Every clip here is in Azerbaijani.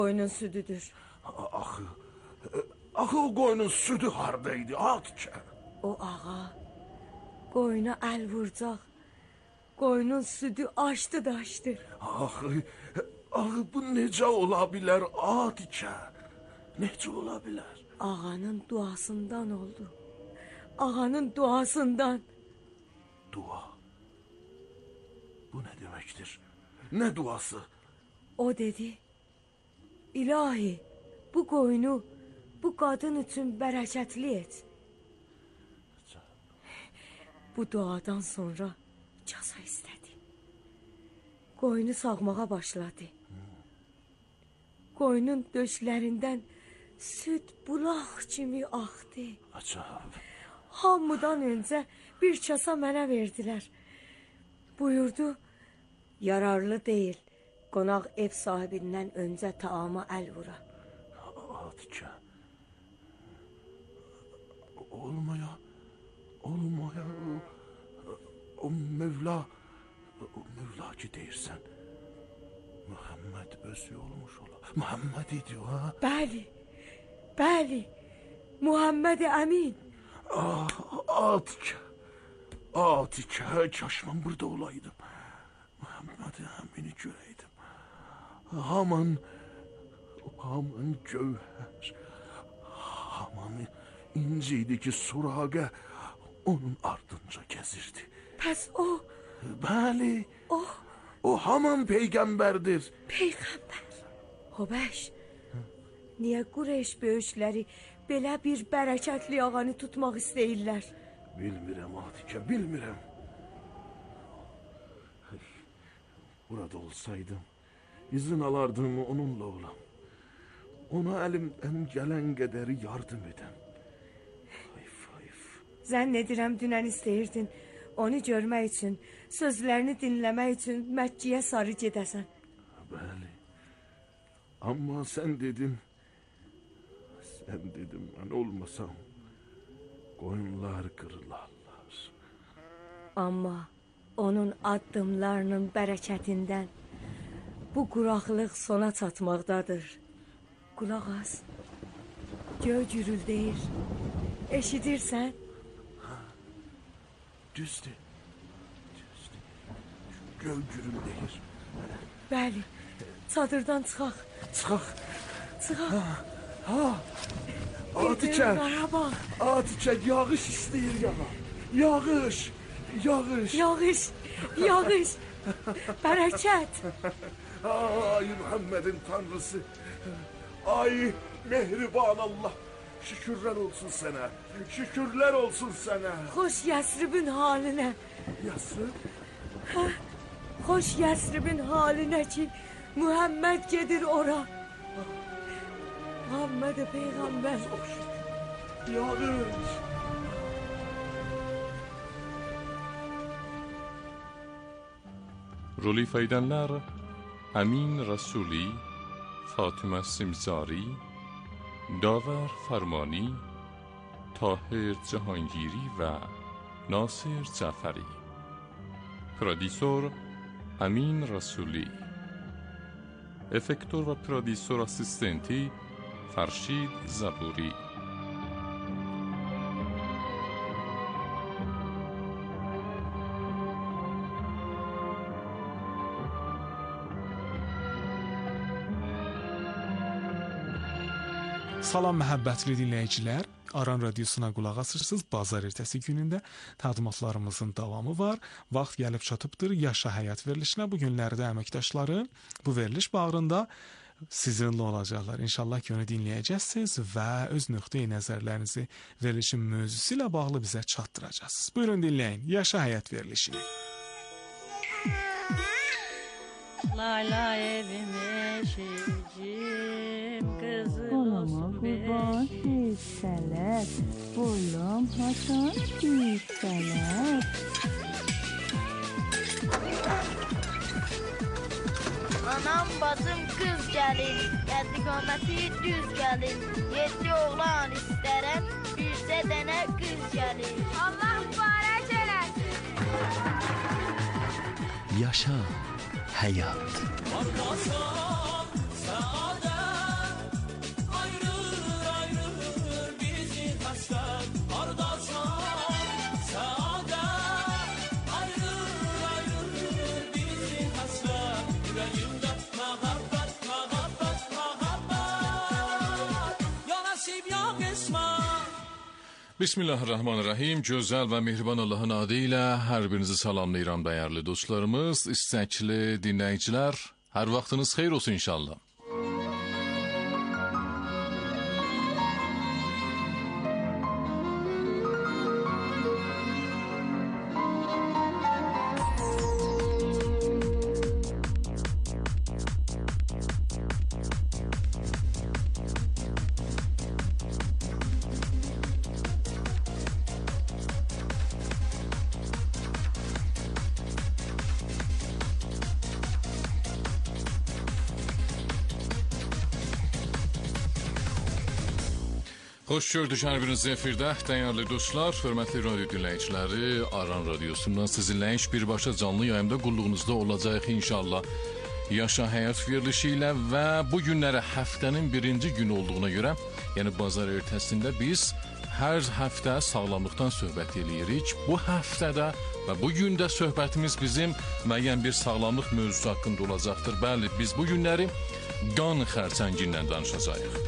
Qoyunun südüdür. Axı o qoyunun südü hardaydı, Atikə? O ağa qoyuna əl vuracaq. Qoyunun südü aşdı daşdı. Axı bu necə ola bilər, Atikə? Necə ola bilər? Ağanın duasından oldu. Ağanın duasından. Dua. Bu nə deməkdir? Nə duası? O dedi, İlahi, bu qoyunu bu qadın üçün bərəkətli et. Bu duadan sonra cəza istədi. Qoyunu sağmağa başladı. Qoyunun döşlərindən süd bulaq kimi axdı. Acab. Hamıdan öncə bir kasa mənə verdilər. Buyurdu, yararlı deyil, qonaq ev sahibindən öncə taama əl vura. Atikə. Olmaya. O Mevla ki deyirsən. Muhammed özü olmuş ola. Muhammed idi o, ha? Bəli, Muhammed Əmin. Atikə, kaş mən burada olaydım. Muhammed Əmini görəydim. Haman gövhər, haman inci idi ki, Suraqə onun ardınca gəzirdi. Pəs o? Bəli, O haman peyğəmbərdir. Peyğəmbər. Hobəş, niyə Qureyş böyükləri belə bir bərəkətli ağanı tutmaq istəyirlər? Bilmirəm, Atikə, bilmirəm. Burada olsaydım, izin alardım onunla olam. Ona əlimdən gələn qədəri yardım edəm. Hayf. Zənn edirəm dünən istəyirdin onu görmək üçün, sözlərini dinləmək üçün Məkkəyə sarı gedəsən. Bəli. Amma sən dedin, mən olmasam qoyunlar qırılarlar. Amma onun addımlarının bərəkətindən bu quraqlıq sona çatmaqdadır. Qulaq as, göy gürüldəyir. Eşidirsən? Düzdür. Göy gürüldəyir. Bəli, çadırdan çıxaq. Çıxaq. Atikə, Qarabağ. Atikə, yağış istəyir yağa. Yağış. Yağış. Bərəkət. Ay Muhammed'in tanrısı. Ay mehriban Allah. Şükürler olsun sana. Şükürler olsun sana. Xoş Yəsribin halinə. Yasrib? Xoş Yəsribin halinə ki, Muhammed gedir ora. Muhammed Peyğəmbər. Yağış. Rol ifadə Əmin Rəsuli, Fatimə Simzari, Davar Farmani, Tahir Cahangiri və Nasir Cəfəri. Prodüsor Əmin Rəsuli. Effektor və prodüsor assistenti Farshid Zaburi. Salam məhəbbətli dinləyicilər, Aran Radiosuna qulaq asırsınız. Bazar ertəsi günündə təqdimatlarımızın davamı var. Vaxt gəlib çatıbdır Yaşa Həyat verilişinə. Bu günlərdə əməkdaşları bu veriliş bağrında sizinlə olacaqlar. İnşallah ki, onu dinləyəcəksiniz və öz nöqteyi nəzərlərinizi verilişin mövzusu ilə bağlı bizə çatdıracaqsınız. Buyurun dinləyin Yaşa Həyat verilişini. Layla evim eşicim, kızıl olsun kurban hisseler, boylum hasan hisseler. Anam bacım kız gelin, geldi qamati düz gelin. 7 oğlan isterem, bircə dənə kız gelin. Allah mübarək eləsin. Yaşa Həyat. Bismillahirrahmanirrahim. Gözəl və mehriban Allahın adı ilə hər birinizi salamlayıram dəyərli dostlarımız, istəkli dinləyicilər. Hər vaxtınız xeyir olsun inşallah. Xoş gördük hər birinizi efirdə, dəyərli dostlar, hörmətli radio dinləyiciləri, Aran Radiosundan sizinlə birbaşa canlı yayımda qulluğunuzda olacaq inşallah. Yaşa həyat verilişi ilə və bu günlərə həftənin birinci günü olduğuna görə, yəni bazar ertəsində biz hər həftə sağlamlıqdan söhbət edirik. Bu həftədə və bu gündə söhbətimiz bizim müəyyən bir sağlamlıq mövzusu haqqında olacaqdır. Bəli, biz bu günləri qan xərçəngindən danışacağıq.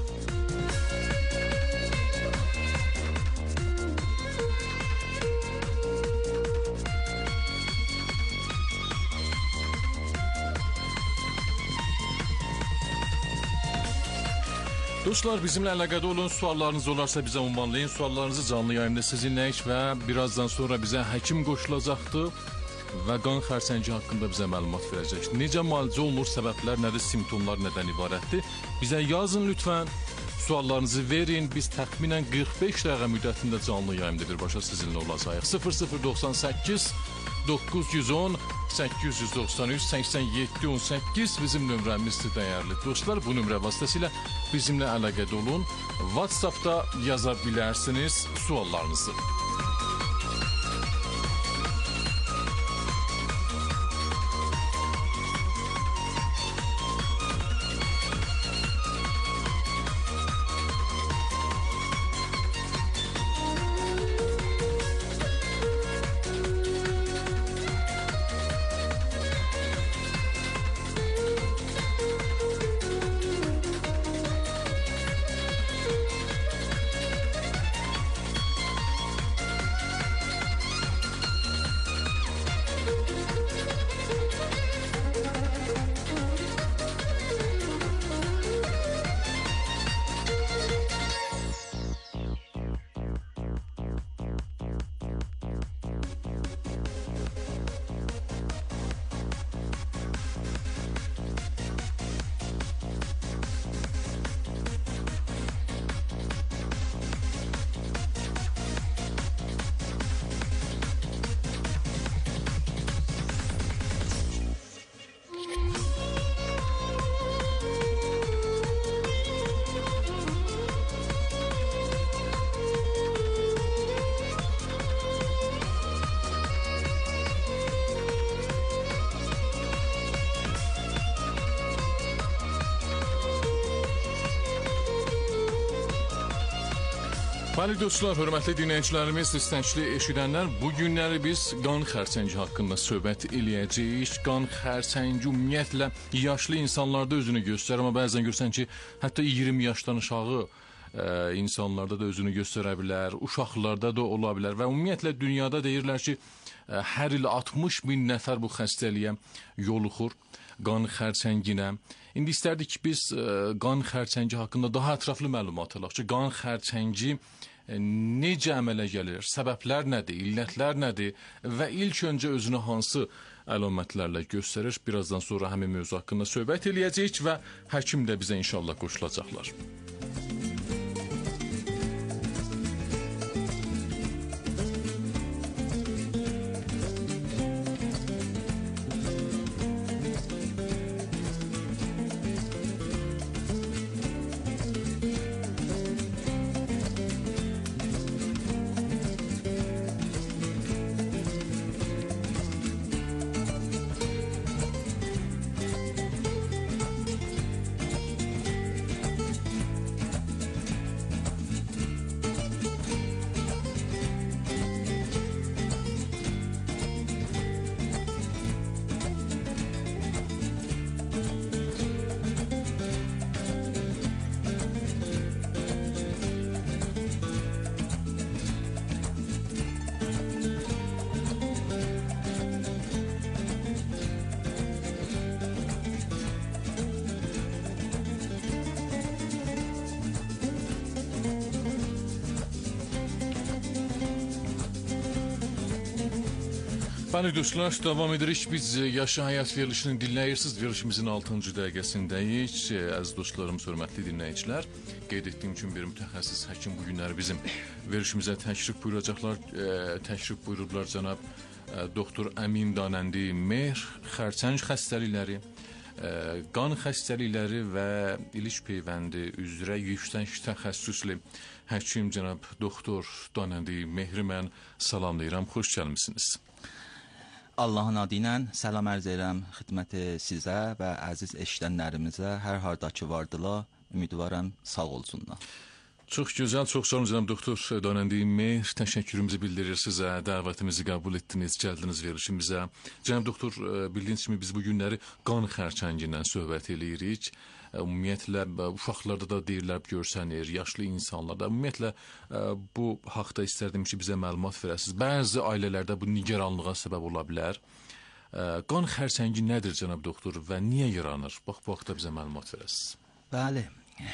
Dostlar, bizimlə əlaqədə olun, suallarınız olarsa bizə ünvanlayın, suallarınızı canlı yayımda sizinləyik və birazdan sonra bizə həkim qoşulacaqdır və qan xərçəngi haqqında bizə məlumat verəcək. Necə müalicə olunur, səbəblər nədir, simptomlar nədən ibarətdir? Bizə yazın lütfən, suallarınızı verin, biz təxminən 45 dəqiqə müddətində canlı yayımda birbaşa sizinlə olacaq. 0098 910 893 87 18 bizim nömrəmizdir dəyərli dostlar. Bu nömrə vasitəsilə bizimlə əlaqədə olun. WhatsAppda yaza bilərsiniz suallarınızı. Bəli dostlar, hörmətli dinləyicilərimiz, istəkli eşidənlər, bu günləri biz qan xərçəngi haqqında söhbət eləyəcəyik. Qan xərçəngi ümumiyyətlə yaşlı insanlarda özünü göstərir, amma bəzən görürsən ki, hətta 20 yaşdan aşağı insanlarda da özünü göstərə bilər, uşaqlarda da ola bilər və ümumiyyətlə dünyada deyirlər ki, hər il 60 min nəfər bu xəstəliyə yoluxur, qan xərçənginə. İndi istərdik ki, biz qan xərçəngi haqqında daha ətraflı məlumat alaq ki, qan xərçəngi necə əmələ gəlir, səbəblər nədir, illətlər nədir və ilk öncə özünü hansı əlamətlərlə göstərir. Birazdan sonra həmin mövzu haqqında söhbət eləyəcəyik və həkim də bizə inşallah qoşulacaqlar. Bəli dostlar, davam edirik. Biz Yaşa Həyat verilişini dinləyirsiniz. Verilişimizin 6-cı dəqiqəsindəyik. Əziz dostlarımız, hörmətli dinləyicilər, qeyd etdiyim kimi bir mütəxəssis həkim bu günləri bizim verilişimizə təşrif buyuracaqlar. Təşrif buyururlar cənab doktor Əmin Danəndi Mehr, xərçəng xəstəlikləri, qan xəstəlikləri və iliş peyvəndi üzrə yüksək təxəssüslü həkim cənab doktor Danəndi Mehri mən salamlayıram. Xoş gəlmisiniz. Allahın adı ilə salam ərz edirəm xidmət sizə və əziz eşidənlərimizə, hər hardakı vardılar, ümidvaram sağ olsunlar. Çox gözəl, çox sağ olun cənab doktor Danəndi Mehr. Təşəkkürümüzü bildirir sizə, dəvətimizi qəbul etdiniz, gəldiniz verilişimizə. Cənab doktor, bildiyiniz kimi biz bu günləri qan xərçəngindən söhbət eləyirik. Ümumiyyətlə uşaqlarda da deyirlər görsənir, yaşlı insanlarda. Ümumiyyətlə bu haqda istərdim ki, bizə məlumat verəsiniz. Bəzi ailələrdə bu nigaranlığa səbəb ola bilər. Qan xərçəngi nədir cənab doktor və niyə yaranır? Bax, bu haqda bizə məlumat verəsiniz. Bəli.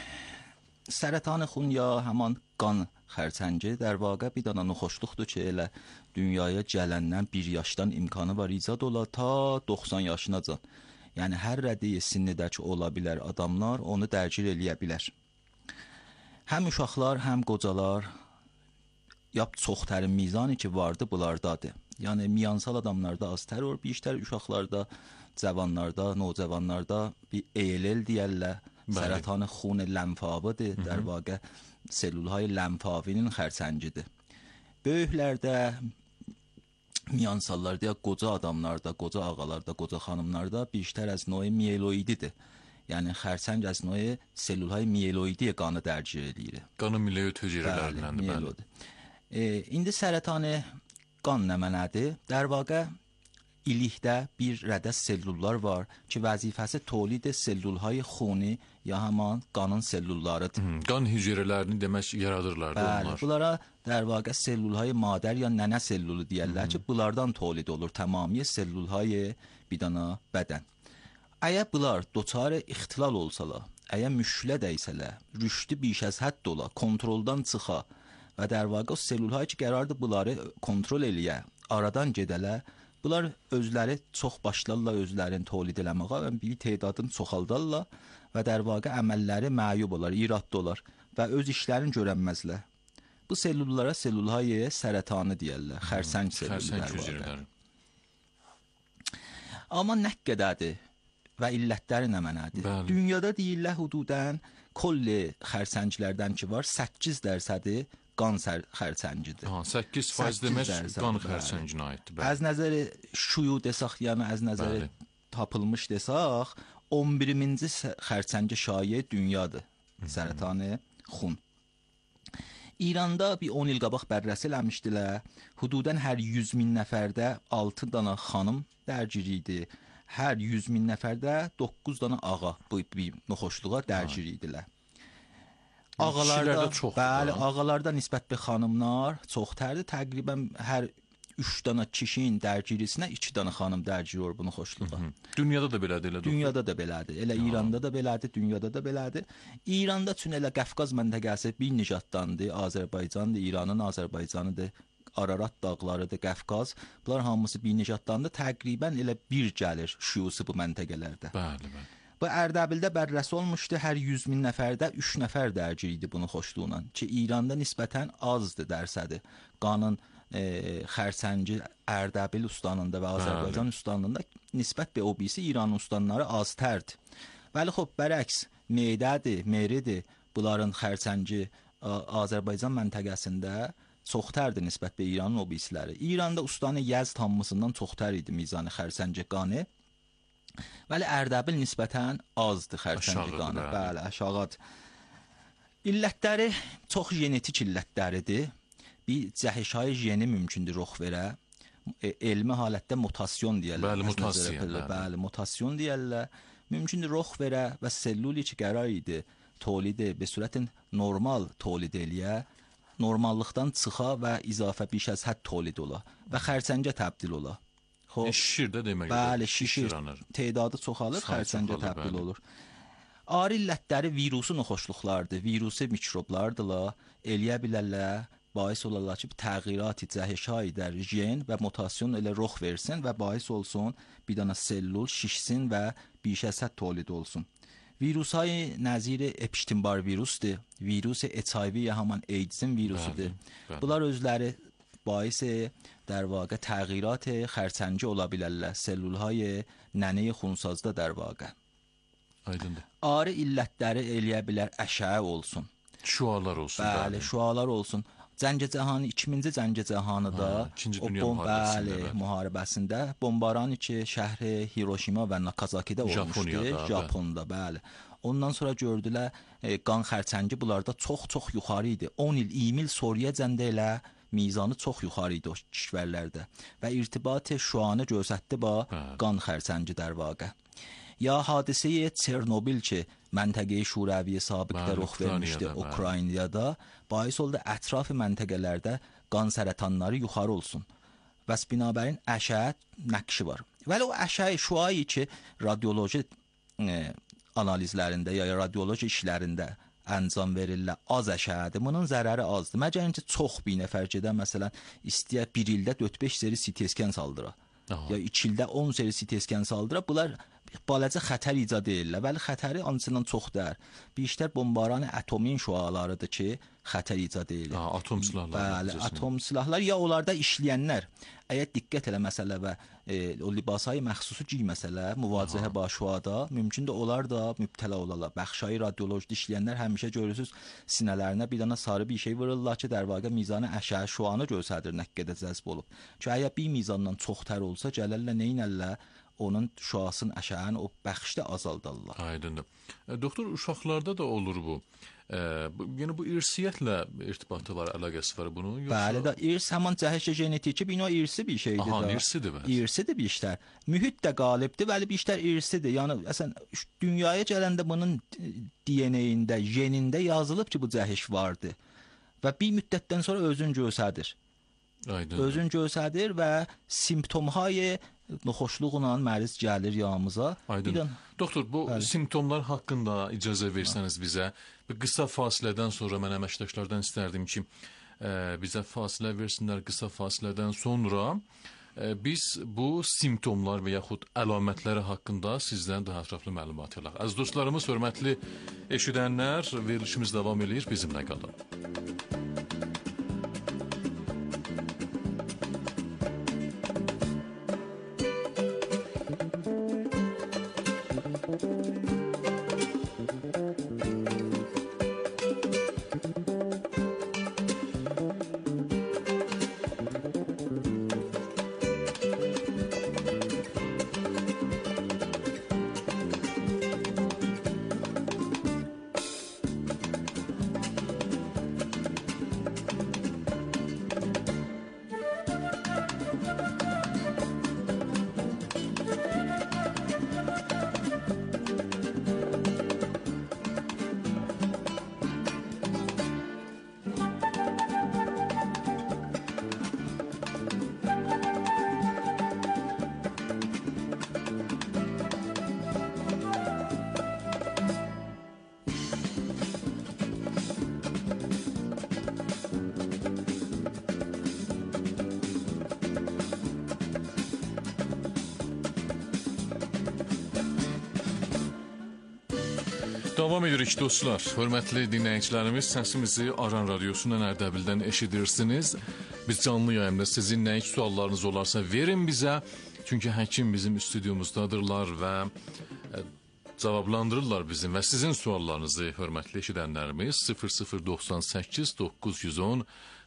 Sərətan xun ya həman qan xərçəngi در واقع bir dana noxoşluqdur ki, elə dünyaya gələndən 1 yaşdan imkanı var icad ola ta 90 yaşınacan. Yəni hər rəddiyə sinnidəki ola bilər adamlar onu dərcil eləyə bilər. Həm uşaqlar, həm qocalar çoxtərin mizanı ki vardı bunlardadır. Yəni miyansal adamlarda aztər olur, biriştər uşaqlarda, cavanlarda, nocavanlarda bir ELL deyərlər. Sərətan xun lənfavıdır. در واقع selulhay lənfavinin xərçəngidir. Böyüklərdə, miyansallarda, ya qoca adamlarda, qoca ağalarda, qoca xanımlarda biriştər az növ mieloididir. Yəni xərçəng az növ selulhay mieloidi qanı dərcil edir. Qanı mieloid hüceyrələrindən bəli. İndi sərətanı qan nə mənadır? در واقع ilikdə bir rədə sellullar var ki, vəzifəsi tolid sellulhay xuni ya həman qanın sellullarıdır. Qan hüceyrələrini demək yaradırlar da onlar. Bəli, bunlara در واقع sellulhay madər ya nənə sellulu deyirlər ki, bunlardan tolid olur tamamilə sellulhay bir dana bədən. Əgər bunlar doçar ixtilal olsalar, əgər müşkilə dəysələr, rüşdü biş az hədd ola, kontroldan çıxa və در واقع sellulhay ki, qərardır bunları kontrol eləyə, aradan gedələr, bunlar özləri çox başlarlar özlərini tolid eləməyə və bir tədadını çoxaldarlar və در واقع əməlləri məyub olar, iradlı olar və öz işlərini görənməzlər. Bu sellullara sellulhay sərətanı deyərlər, xərçəng sellulları. Amma nə qədərdir və illətləri nə mənədir? Dünyada deyirlər hududən kolli xərçənglərdən ki var 8% qan xərçəngidir. 8% demək qan xərçənginə aiddir. Az nəzəri şuyu desaq, yəni az nəzəri tapılmış desaq, 11-ci xərçəngi şayiə dünyadır. Sərətanı xun. İranda bir 10 il qabaq bərrəsi eləmişdilər. Hududən hər 100 min nəfərdə 6 dana xanım dərgir idi. Hər 100 min nəfərdə 9 dana ağa bu bir noxoşluğa dərgir idilər. Ağalarda bəli, ağalarda nisbətli xanımlar çoxtərdir. Təqribən hər 3 dana kişinin dərgirisinə 2 dana xanım dərgir olur bunu xoşluğa. Dünyada da belədir elə. Dünyada da belədir. Elə İranda da belədir, dünyada da belədir. İranda üçün elə Qafqaz məntəqəsi bir nicatdandır. Azərbaycandır, İranın Azərbaycanıdır. Ararat dağlarıdır, Qafqaz. Bunlar hamısı bir nicatdandır. Təqribən elə bir gəlir şüusu bu məntəqələrdə. Bəli, bəli. Bu Ərdəbildə bərrəsi olmuşdu. Hər 100 min nəfərdə 3 nəfər dərgir idi bunu xoşluğuna. Ki İranda nisbətən azdır dərsədi. Qanın xərçəngi Ərdəbil ustanında və Azərbaycan ustanında nisbət bir obisi İran ustanları aztərdir. Bəli, xop, bərəks meydədir, meridir. Bunların xərçəngi Azərbaycan məntəqəsində çoxtərdir nisbət bir İranın obisiləri. İranda ustanı Yəzd hamısından çoxtər idi mizanı xərçəngi qanı. Bəli, Ərdəbil nisbətən azdır xərçəngi qanı. Bəli, aşağıdır. İllətləri çox genetik illətləridir. Bir cəhişay jeni mümkündür rox verə. Elmi halətdə mutasyon deyərlər. Bəli, mutasiya. Bəli, mutasyon deyərlər. Mümkündür rox verə və selluli ki qərar idi tolidi be sürətin normal tolid eləyə, normallıqdan çıxa və izafə biş az hədd tolid ola və xərçəngə təbdil ola. Şişir də demək. Bəli, şişir. Tedadı çoxalır, xərçəngə təbdil olur. Ağrı illətləri virusu noxoşluqlardır, virusi mikroblardırlar, eləyə bilərlər باعث olarlar ki təğyirat cəhşai در ژن و موتاسیون ilə rux versin və باعث olsun bir dana sellul şişsin və بیش‌ازصد تولید olsun. ویروس‌های نظیر اپشتینبار ویروسdur. ویروس HIV یا همان ایدزin ویروسudur. Bunlar özləri باعث در واقع تغییرات خرسنجی ola bilərlər. Sellulهای nənə xunsazda در واقع. Aydındır. Ağrı illətləri eləyə bilər əşəyə olsun. Şüalar olsun. Bəli, şüalar olsun. Cəngəcəhanı 2-ci Cəngəcəhanıda İkinci Dünya müharibəsində, müharibəsində bombaran ki şəhər Hiroşima və Nakazakidə olmuşdu, Japonda, bəli. Ondan sonra gördülər qan xərçəngi bunlarda çox yuxarı idi. 10 il, 20 il sonrayacaq elə mizanı çox yuxarı idi o kişvərlərdə və irtibat şuanı göstərdi ba qan xərçəngi در واقع. یا حادثه چرنوبیل که منطقه شوروی سابقdə rux vermişdi Ukraynada, باعث oldu ətraf məntəqələrdə qan sərətanları yuxarı olsun. Bəs binabərin əşə nəqşi var. Vəli o əşə şüayı ki, radioloji analizlərində ya radioloji işlərində əncam verirlər, az əşədir. Bunun zərəri azdır. Məgər çox bir nəfər gedən məsələn istəyə 1 ildə 4-5 seri CT scan saldıra. Ya 2 ildə 10 seri CT scan saldıra. Bunlar balaca xətər icad edirlər. Vəli xətəri ansından çoxdur. Beştər bombaran atomin şüalarıdır ki, xətər icad edir. Atom silahları. Bəli, atom silahlar ya onlarda işləyənlər. Əgər diqqət elə məsələ və o libasayı məxsusu giyməsələr, müvazəhə ba şüada, mümkündür onlar da mübtəla olarlar. Bəxşayı radiolojide işləyənlər həmişə görürsüz sinələrinə bir dana sarı bir şey vururlar ki, در واقع mizanı əşə şüanı göstərir nə qədər cəzb olub. Çünki əgər bir mizandan çox tər olsa, gəlirlər neynəllər? Onun şüasının əşəəni o bəxşdə azaldarlar. Aydındır. Doktor, uşaqlarda da olur bu. Yəni bu irsiyyətlə irtibatı var, əlaqəsi var bunun? Bəli də, irs həman cəhşə genetiki bina irsi bir şeydir. Aha, irsidir bəs. İrsidir bir işlər. Mühit də qalibdir, vəli bir işlər irsidir. Yəni, əsən, dünyaya gələndə bunun DNA-ində, genində yazılıb ki, bu cəhş vardır. Və bir müddətdən sonra özün göstərir. Aydındır. Özün göstərir və simptomhay noxoşluqla məriz gəlir yanımıza. Aydın. Doktor, bu simptomlar haqqında icazə versəniz bizə. Bir qısa fasilədən sonra mən əməkdaşlardan istərdim ki, bizə fasilə versinlər. Qısa fasilədən sonra biz bu simptomlar və yaxud əlamətləri haqqında sizdən daha ətraflı məlumat alaq. Əziz dostlarımız, hörmətli eşidənlər, verilişimiz davam edir. Bizimlə qalın. Davam edirik dostlar. Hörmətli dinləyicilərimiz, səsimizi Aran Radyosu'ndan Ərdəbildən eşidirsiniz. Biz canlı yayımda sizin nə heç suallarınız olarsa verin bizə. Çünki həkim bizim stüdyomuzdadırlar və cavablandırırlar bizim və sizin suallarınızı, hörmətli eşidənlərimiz 0098 910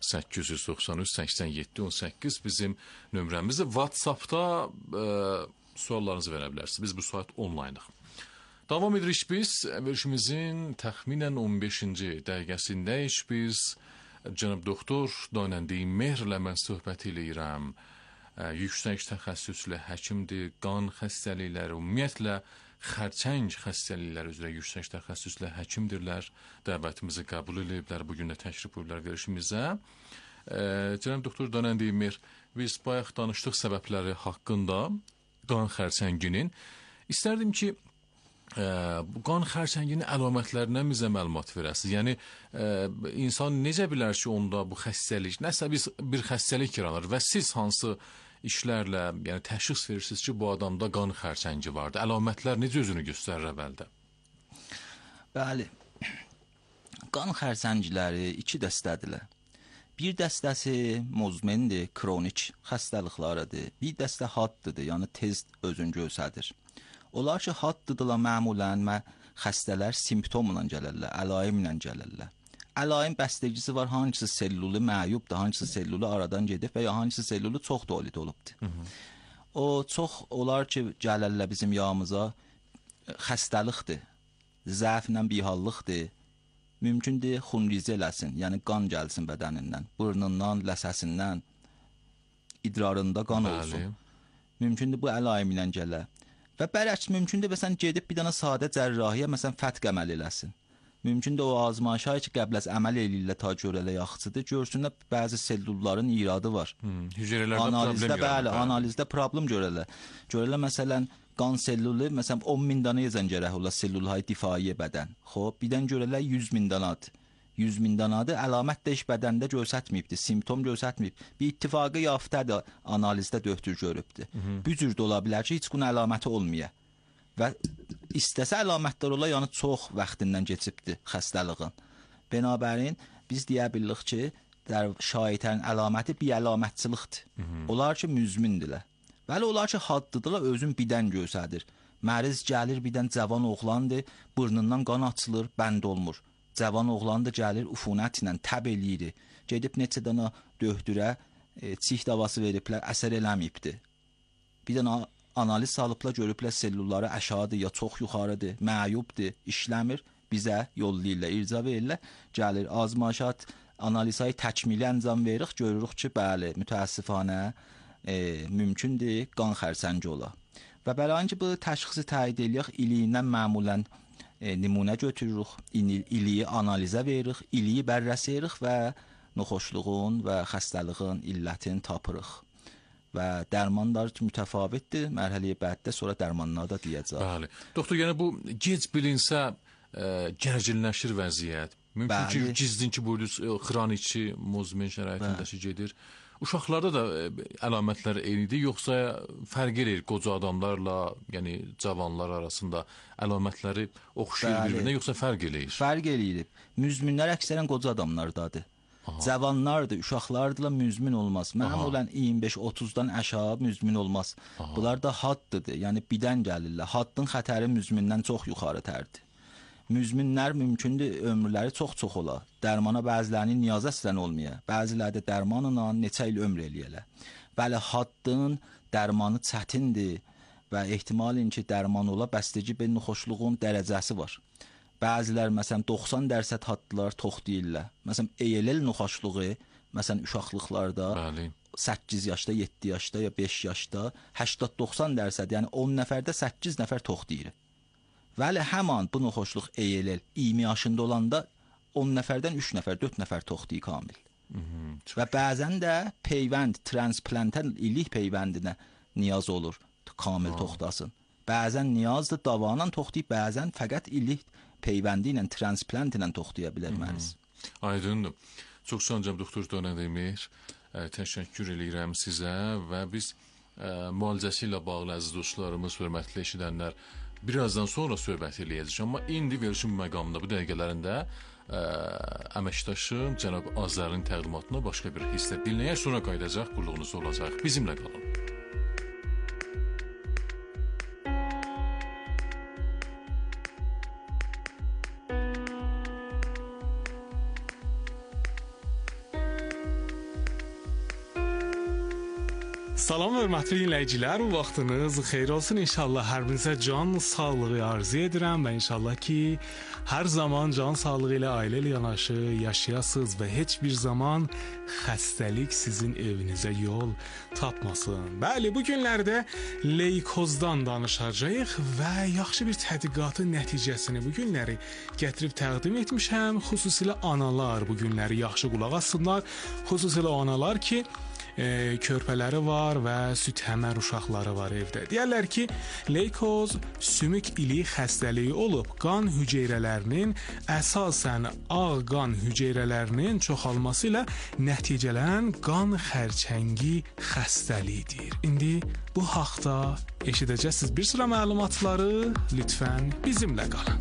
893 87 18 bizim nömrəmizdir. WhatsApp'da suallarınızı verə bilərsiniz. Biz bu saat onlaynıq. Davam edirik biz. Verilişimizin təxminən 15-ci dəqiqəsindəyik biz. Cənab Doktor Donəndi Mehrlə mən söhbət eləyirəm. Yüksək təxəssüslə həkimdir, qan xəstəlikləri, ümumiyyətlə xərçəng xəstəlikləri üzrə yüksək təxəssüslə həkimdirlər. Dəvətimizi qəbul ediblər, bugün də təşrif buyurlar verilişimizə. Cənab Doktor Donəndi Mehr, biz bayaq danışdıq səbəbləri haqqında qan xərçənginin. İstərdim ki, bu qan xərsənginin əlamətlərindən bizə məlumat verəsiniz. Yəni insan necə bilər ki, onda bu xəstəlik, nəsə bir xəstəlik yaranır və siz hansı işlərlə, yəni təşxis verirsiniz ki, bu adamda qan xərsəngi vardı. Əlamətlər necə özünü göstərir əvvəldə? Bəli. Qan xərsəngləri 2 dəstədirlər. Bir dəstəsi muzmendir, kronik xəstəliklarıdır. Bir dəstə haddır, yəni tez özünü göstərir. Onlar ki, haddıdırlar məmulən xəstələr simptomla gəlirlər, əlaimlə gəlirlər. Əlaim bəstəgisi var, hangisi sellulu məyubdur, hangisi sellulu aradan gedib və ya hangisi sellulu çox dolid olubdur. O çox olar ki, gəlirlər bizim yanımıza, xəstəlikdir, zəflə bihallıqdır, mümkündür xunrizə eləsin, yəni qan gəlsin bədənindən, burnundan, ləsəsindən, idrarında qan olsun. Mümkündür bu əlaimlə gələr. Və bərəks mümkündür məsələn gedib bir dənə sadə cərrahiyə məsələn fətq əməl eləsin. Mümkündür o azmayışlar ki, qəbl az əməl eləyirlər ta görələ yaxşıdır, görsünlər bəzi sellulların iradı var. Analizdə bəli, analizdə problem görələr. Görələr məsələn qan sellulu məsələn 10.000 dənə yazan gərək ola sellulhay difai bədən. Xoş, birdən görələr 100.000 dənədir. 100.000 dənədir, əlamət də iş bədəndə göstərməyibdir, simptom göstərməyib. Bir ittifaqı yaftədir, analizdə döktür görübdür. Bu cür də ola bilər ki, heç quna əlaməti olmaya. Və istəsə əlamətlər ola, yəni çox vaxtindən keçibdir xəstəliğin. Bənabərin biz deyə bilirik ki, şahidlərin əlaməti bir əlamətçilikdir. Onlar ki, müzmindirlər. Bəli, onlar ki, haddıdırlar, özün birdən göstərir. Məriz gəlir, birdən cavan oğlandır, burnundan qan açılır, bənd olmur. Cavan oğlan da gəlir, ufunətlə təb eləyir. Gedib neçə dənə döhdürə, çift davası veriblər, əsər eləməyibdir. Bir dənə analiz salıblar, görüblər sellulları aşağıdır ya çox yuxarıdır, məyubdur, işləmir, bizə yollayırlar, irca verirlər, gəlir, azmaşat, analizayı təkmili əncam veririk, görürük ki, bəli, mütəəssifanə mümkündür, qan xərsəngi ola. Və beləncə bu təşxisi təyin edirik, iliyindən məmulən nümunə götürürük, iliyi analizə veririk, iliyi bərrəsirik və noxoşluğun və xəstəliğin illətin tapırıq. Və dərmanlar mütəfavitdir, mərhələyə bəddə sonra dərmanlar da deyəcək. Bəli. Doktor, yəni bu gec bilinsə gərginləşir vəziyyət. Mümkün ki, gizdin ki, buyuruz, xroniki muzmen şəraitindəki gedir. Uşaqlarda da əlamətlər eynidir, yoxsa fərq edir qoca adamlarla, yəni cavanlar arasında əlamətləri oxşayır bir-birinə, yoxsa fərq eləyir? Fərq eləyir. Müzminlər əksərən qoca adamlardadır. Cavanlardır, uşaqlardırlar, müzmin olmaz. Məmulən 25-30-dan aşağı müzmin olmaz. Bunlar da haddıdır, yəni birdən gəlirlər. Haddın xətəri müzmindən çox yuxarı tərdir. Müzminlər mümkündür ömürləri çox ola. Dərmana bəzilərinin niyazı əslən olmaya. Bəziləri də dərmanla neçə il ömr eləyərlər. Bəli, haddın dərmanı çətindir və ehtimalən ki, dərman ola bəstəci bir xoşluğun dərəcəsi var. Bəzilər məsələn 90% haddılar tox deyirlər. Məsələn ELL xoşluğu məsələn uşaqlıqlarda 8 yaşda, 7 yaşda ya 5 yaşda 80-90%, yəni 10 nəfərdə 8 nəfər tox deyir. Vəli həman bu noxoşluq ELL 20 yaşında olanda 10 nəfərdən 3 nəfər, 4 nəfər toxtuyu kamil. Və bəzən də peyvənd, transplantan ilik peyvəndinə niyaz olur, kamil toxtasın. Bəzən niyazdır davanan toxtuyub, bəzən fəqət ilik peyvəndi ilə, transplant ilə toxtuya bilər məriz. Aydındır. Çox sağ olun, doktor Donat Emir. Təşəkkür edirəm sizə və biz müalicəsi ilə bağlı əziz dostlarımız, hörmətli eşidənlər, birazdan sonra söhbət eləyəcək. Amma indi verilişin məqamında bu dəqiqələrində əməkdaşım cənab Azərin təqdimatına başqa bir hisslər dinləyək, sonra qayıdacaq, qulluğunuz olacaq. Bizimlə qalın. Salam hörmətli dinləyicilər, vaxtınız xeyir olsun. İnşallah hər birinizə can sağlığı arzu edirəm və inşallah ki, hər zaman can sağlığı ilə ailə ilə yanaşı yaşayasınız və heç bir zaman xəstəlik sizin evinizə yol tapmasın. Bəli, bu günlərdə leykozdan danışacağıq və yaxşı bir tədqiqatın nəticəsini bu günləri gətirib təqdim etmişəm. Xüsusilə analar bu günləri yaxşı qulaq assınlar. Xüsusilə analar ki, körpələri var və süd həmər uşaqları var evdə. Deyirlər ki, leykoz sümük iliyi xəstəliyi olub, qan hüceyrələrinin əsasən ağ qan hüceyrələrinin çoxalması ilə nəticələnən qan xərçəngi xəstəliyidir. İndi bu haqda eşidəcəksiniz bir sıra məlumatları, lütfən bizimlə qalın.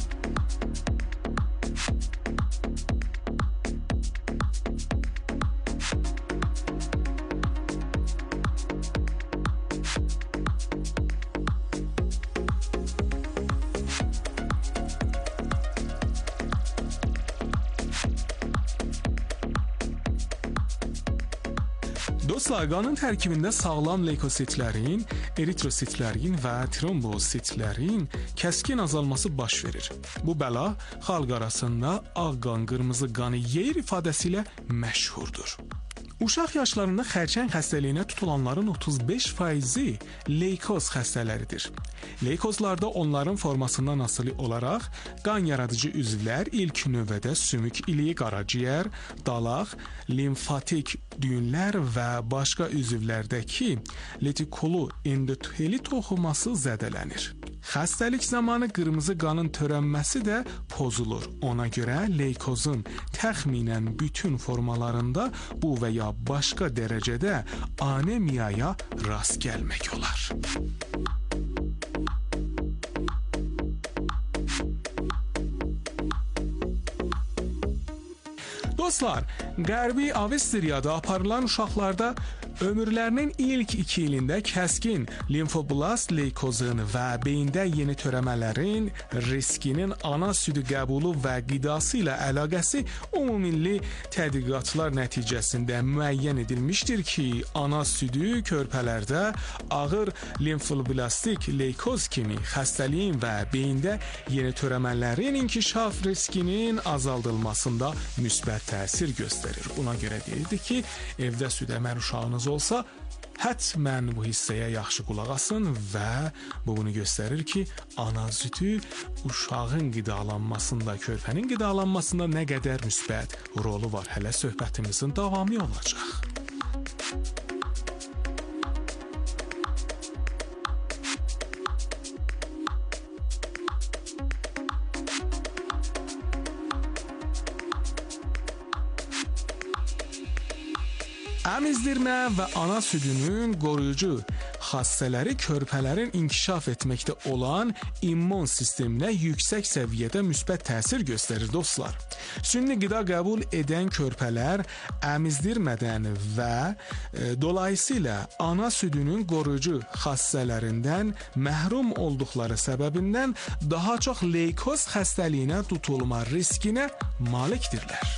Dostlar, qanın tərkibində sağlam leykositlərin, eritrositlərin və trombositlərin kəskin azalması baş verir. Bu bəla xalq arasında ağ qan, qırmızı qanı yeyir ifadəsi ilə məşhurdur. Uşaq yaşlarında xərçəng xəstəliyinə tutulanların 35%-i leykoz xəstələridir. Leykozlarda onların formasından asılı olaraq qan yaradıcı üzvlər ilk növbədə sümük iliyi, qaraciyər, dalaq, limfatik düyünlər və başqa üzvlərdəki retikulu endoteli toxuması zədələnir. Xəstəlik zamanı qırmızı qanın törənməsi də pozulur. Ona görə leykozun təxminən bütün formalarında bu və ya başqa dərəcədə anemiyaya rast gəlmək olar. Dostlar, Qərbi Avstriyada aparılan uşaqlarda ömürlərinin ilk 2 ilində kəskin limfoblast leykozun və beyində yeni törəmələrin riskinin ana südü qəbulu və qidası ilə əlaqəsi ümumilli tədqiqatlar nəticəsində müəyyən edilmişdir ki, ana südü körpələrdə ağır limfoblastik leykoz kimi xəstəliyin və beyində yeni törəmələrin inkişaf riskinin azaldılmasında müsbət təsir göstərir. Buna görə deyildi ki, evdə süd əmər uşağınız olsa, həttəmən bu hissəyə yaxşı qulaq asın və bu bunu göstərir ki, ana südü uşağın qidalanmasında, körpənin qidalanmasında nə qədər müsbət rolu var. Hələ söhbətimizin davamı olacaq. Əmizdirmə və ana südünün qoruyucu xassələri körpələrin inkişaf etməkdə olan immun sisteminə yüksək səviyyədə müsbət təsir göstərir dostlar. Sünni qida qəbul edən körpələr əmizdirmədən və dolayısıyla ana südünün qoruyucu xassələrindən məhrum olduqları səbəbindən daha çox leykoz xəstəliyinə tutulma riskinə malikdirlər.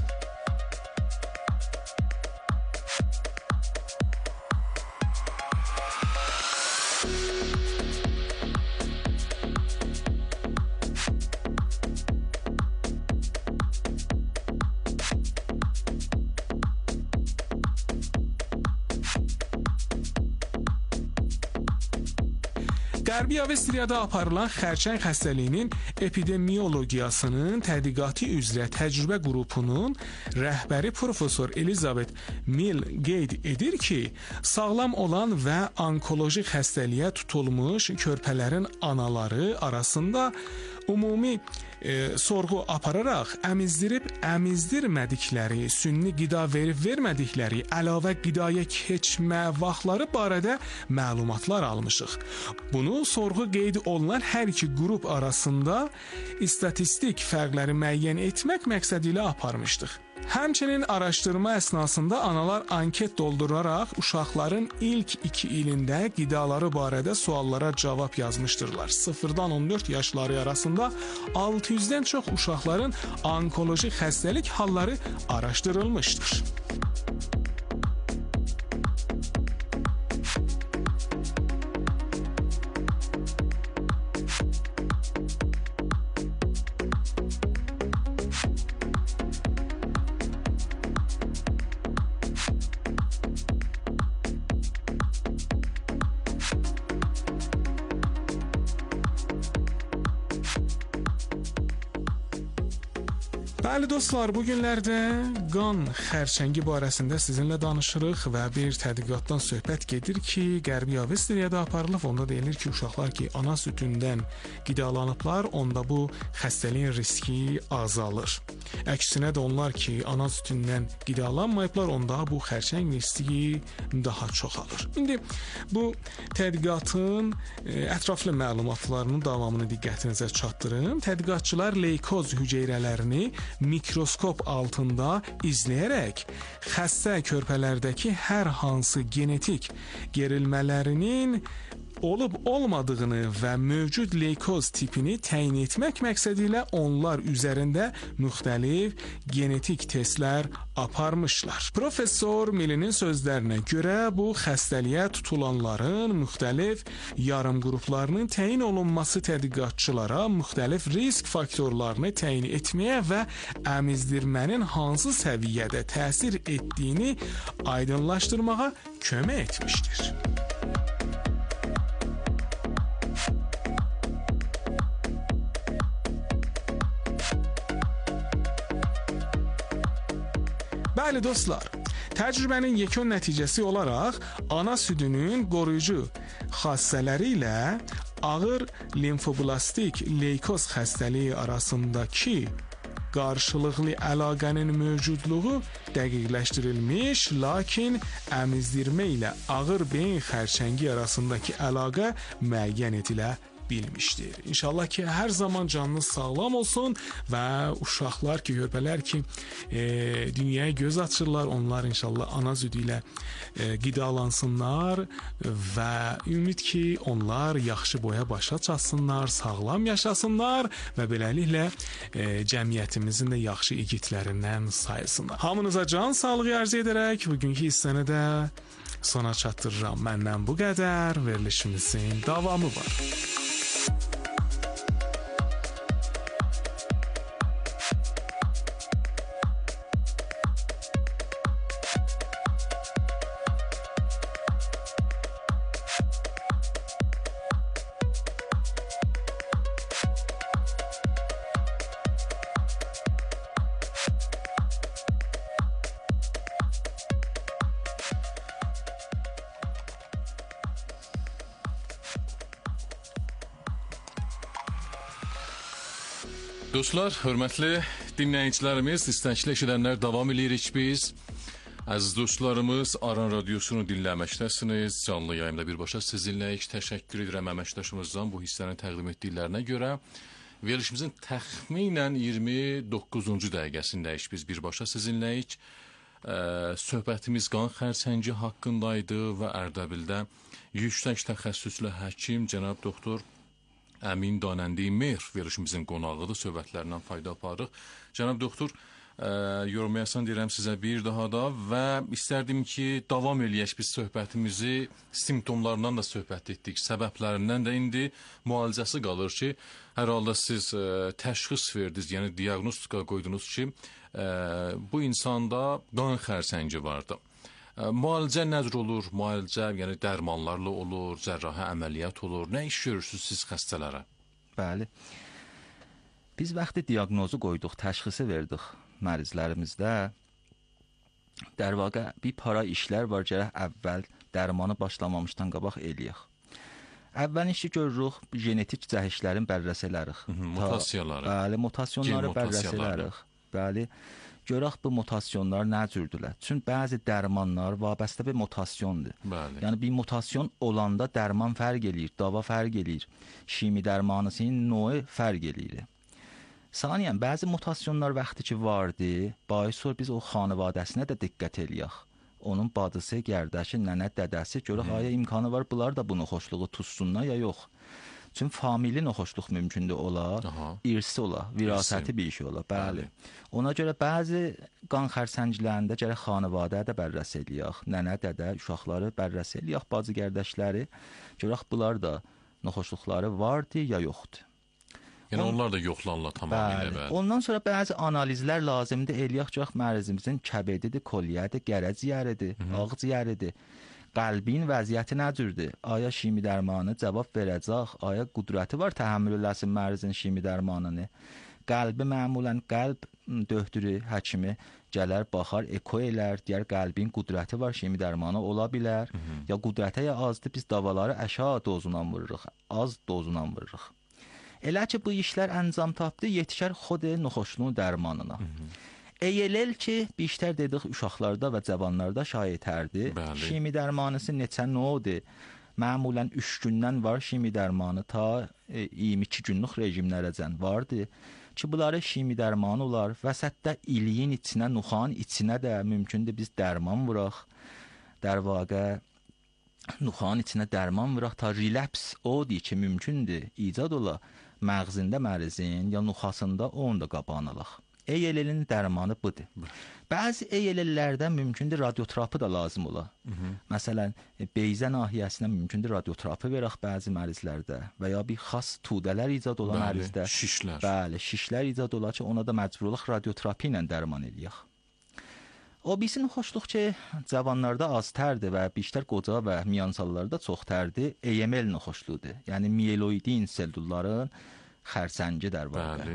Qərbi Avstriyada aparılan xərçəng xəstəliyinin epidemiologiyasının tədqiqatı üzrə təcrübə qrupunun rəhbəri professor Elizabeth Mill qeyd edir ki, sağlam olan və onkoloji xəstəliyə tutulmuş körpələrin anaları arasında ümumi sorğu apararaq əmizdirmədikləri, sünni qida vermədikləri, əlavə qidaya keçmə vaxtları barədə məlumatlar almışıq. Bunu sorğu qeyd olunan hər iki qrup arasında istatistik fərqləri müəyyən etmək məqsədi ilə aparmışdıq. Həmçinin araşdırma əsnasında analar anket dolduraraq uşaqların ilk 2 ilində qidaları barədə suallara cavab yazmışdırlar. 0-dan 14 yaşları arasında 600-dən çox uşaqların onkoloji xəstəlik halları araşdırılmışdır. Bəli dostlar, bu günlərdə qan xərçəngi barəsində sizinlə danışırıq və bir tədqiqatdan söhbət gedir ki, Qərbi Avstriyada aparılıb. Onda deyilir ki, uşaqlar ki, ana südündən qidalanıblar, onda bu xəstəliyin riski azalır. Əksinə də onlar ki, ana südündən qidalanmayıblar, onda bu xərçəng riski daha çoxalır. İndi bu tədqiqatın ətraflı məlumatlarının davamını diqqətinizə çatdırım. Tədqiqatçılar leykoz hüceyrələrini mikroskop altında izləyərək xəstə körpələrdəki hər hansı genetik gerilmələrinin olub-olmadığını və mövcud leykoz tipini təyin etmək məqsədilə onlar üzərində müxtəlif genetik testlər aparmışlar. Professor Millinin sözlərinə görə bu xəstəliyə tutulanların müxtəlif yarım qruplarının təyin olunması tədqiqatçılara müxtəlif risk faktorlarını təyin etməyə və əmizdirmənin hansı səviyyədə təsir etdiyini aydınlaşdırmağa kömək etmişdir. Bəli dostlar, təcrübənin yekun nəticəsi olaraq ana südünün qoruyucu xassələri ilə ağır limfoblastik leykoz xəstəliyi arasındakı qarşılıqlı əlaqənin mövcudluğu dəqiqləşdirilmiş, lakin əmizdirmə ilə ağır beyin xərçəngi arasındakı əlaqə müəyyən edilə bilmişdir. İnşallah ki, hər zaman canınız sağlam olsun və uşaqlar ki, körpələr ki, dünyaya göz açırlar, onlar inşallah ana südü ilə qidalansınlar və ümid ki, onlar yaxşı boya başa çatsınlar, sağlam yaşasınlar və beləliklə cəmiyyətimizin də yaxşı igidlərindən sayılsınlar. Hamınıza can sağlığı arz edərək bugünkü hissəni də sona çatdırıram. Məndən bu qədər, verilişimizin davamı var. Dostlar, hörmətli dinləyicilərimiz, istəkli eşidənlər davam edirik biz. Əziz dostlarımız, Aran Radiosunu dinləməkdəsiniz. Canlı yayımda birbaşa sizinləyik. Təşəkkür edirəm əməkdaşımızdan bu hissəni təqdim etdiklərinə görə. Verilişimizin təxminən 29-cu dəqiqəsindəyik biz birbaşa sizinləyik. Söhbətimiz qan xərçəngi haqqındaydı və Ərdəbildə yüksək təxəssüslü həkim cənab doktor Əmin Danəndi Mehr verilişimizin qonağıdır, söhbətlərindən fayda aparırıq. Cənab doktor, yorumlayasan deyirəm sizə bir daha da və istərdim ki, davam eləyək biz söhbətimizi, simptomlarından da söhbət etdik, səbəblərindən də indi müalicəsi qalır ki, hər halda siz təşxis verdiniz, yəni diaqnostika qoydunuz ki, bu insanda qan xərçəngi vardı. Müalicə nədir olur? Müalicə, yəni dərmanlarla olur, cərrahi əməliyyat olur. Nə iş görürsünüz siz xəstələrə? Bəli. Biz vaxtı diaqnozu qoyduq, təşxisi verdik mərizlərimizdə. در واقع bir para işlər var, gərək əvvəl dərmanı başlamamışdan qabaq eləyək. Əvvəl işi görürük, genetik cəhişlərin bərrəsi elərik. Mutasiyaları. Bəli, mutasyonları bərrəsi elərik. Bəli. Görək bu mutasyonlar nə cürdürlər. Çünki bəzi dərmanlar vabəstə bir mutasyondur. Bəli. Yəni bir mutasyon olanda dərman fərq eləyir, dava fərq eləyir. Şimi dərmanısının növü fərq eləyir. Saniyən, bəzi mutasyonlar vaxtı ki vardı, bais olur biz o xanavadəsinə də diqqət eləyək. Onun bacısı, gərdəşi, nənə, dədəsi görək aya imkanı var, bunlar da bunu xoşluğu tutsunlar ya yox. Çünki famili noxoşluq mümkündür ola, irsi ola, virasəti bir iş ola. Bəli. Ona görə bəzi qan xərçənglərində gərək xanavadəyə də bərrəs eləyək. Nənə, dədə, uşaqları bərrəs eləyək, bacı gərdəşləri. Görək bunlar da noxoşluqları vardı ya yoxdur. Yəni onlar da yoxlanırlar tamamilə. Bəli. Ondan sonra bəzi analizlər lazımdır eləyək. Görək mərizimizin kəbədidir, kolyədir, gərəciyəridir, ağciyəridir. Qəlbin vəziyyəti nə cürdür? Aya şimi dərmanı cavab verəcək? Aya qüdrəti var təhəmmül eləsin mərizin şimi dərmanını? Qəlbi məmulən qəlb döhdürü həkimi gələr, baxar, eko elər, deyər qəlbin qüdrəti var, şimi dərmanı ola bilər. Ya qüdrətə ya azdır, biz davaları əşa dozundan vururuq, az dozundan vururuq. Elə ki bu işlər əncam tapdı, yetişər xod noxoşluğun dərmanına. EYL ki, biştər dedik uşaqlarda və cavanlarda şayətərdir. Şimi dərmanısı neçə növdür? Məmulən 3 gündən var şimi dərmanı ta 22 günlük rejimlərəcən vardır. Ki bunları şimi dərmanı olar. Vəsətdə iliyin içinə, nuxanın içinə də mümkündür biz dərman vuraq. در واقع nuxanın içinə dərman vuraq ta relaps o deyir ki, mümkündür icad ola məğzində mərizin ya nuxasında onu da qabanalaq. EYL-in dərmanı budur. Bəzi EYL-lərdə mümkündür radioterapi da lazım ola. Məsələn, beyzə nahiyəsinə mümkündür radioterapi verək bəzi mərizlərdə və ya bir xas tudələr icad olan mərizdə. Şişlər. Bəli, şişlər icad ola ki, ona da məcburluq radioterapi ilə dərman eləyək. O birisinin xoşluq ki, cavanlarda aztərdir və biştər qoca və miyansallarda çoxtərdir. AML-in xoşluqdur. Yəni mieloidin selulların xərçəngi dər var.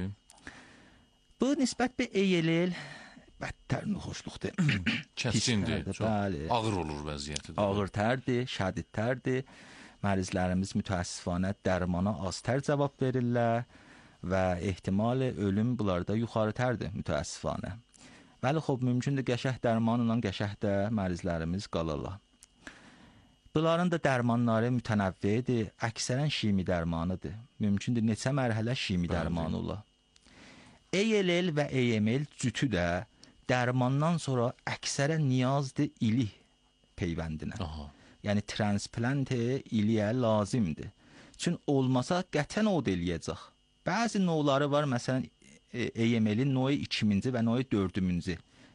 Bu nisbət bir ALL bədtər xoşluqdur. Kəskindir, çox ağır olur vəziyyəti. Ağırtərdir, şədidtərdir. Mərizlərimiz mütəəssifanə dərmana aztər cavab verirlər və ehtimali ölüm bunlarda yuxarıtərdir mütəəssifanə. Bəli, xob, mümkündür qəşəh dərmanla qəşəhdə mərizlərimiz qalarlar. Bunların da dərmanları mütənəvvidir, əksərən şimi dərmanıdır. Mümkündür neçə mərhələ şimi dərmanı olar. ALL və AML cütü də dərmandan sonra əksərən niyazdır ilik peyvəndinə. Yəni transplant iliyə lazımdır. Çünki olmasa qətən o da eləyəcək. Bəzi növləri var, məsələn, AML-in növü 2-ci və növü 4-cü.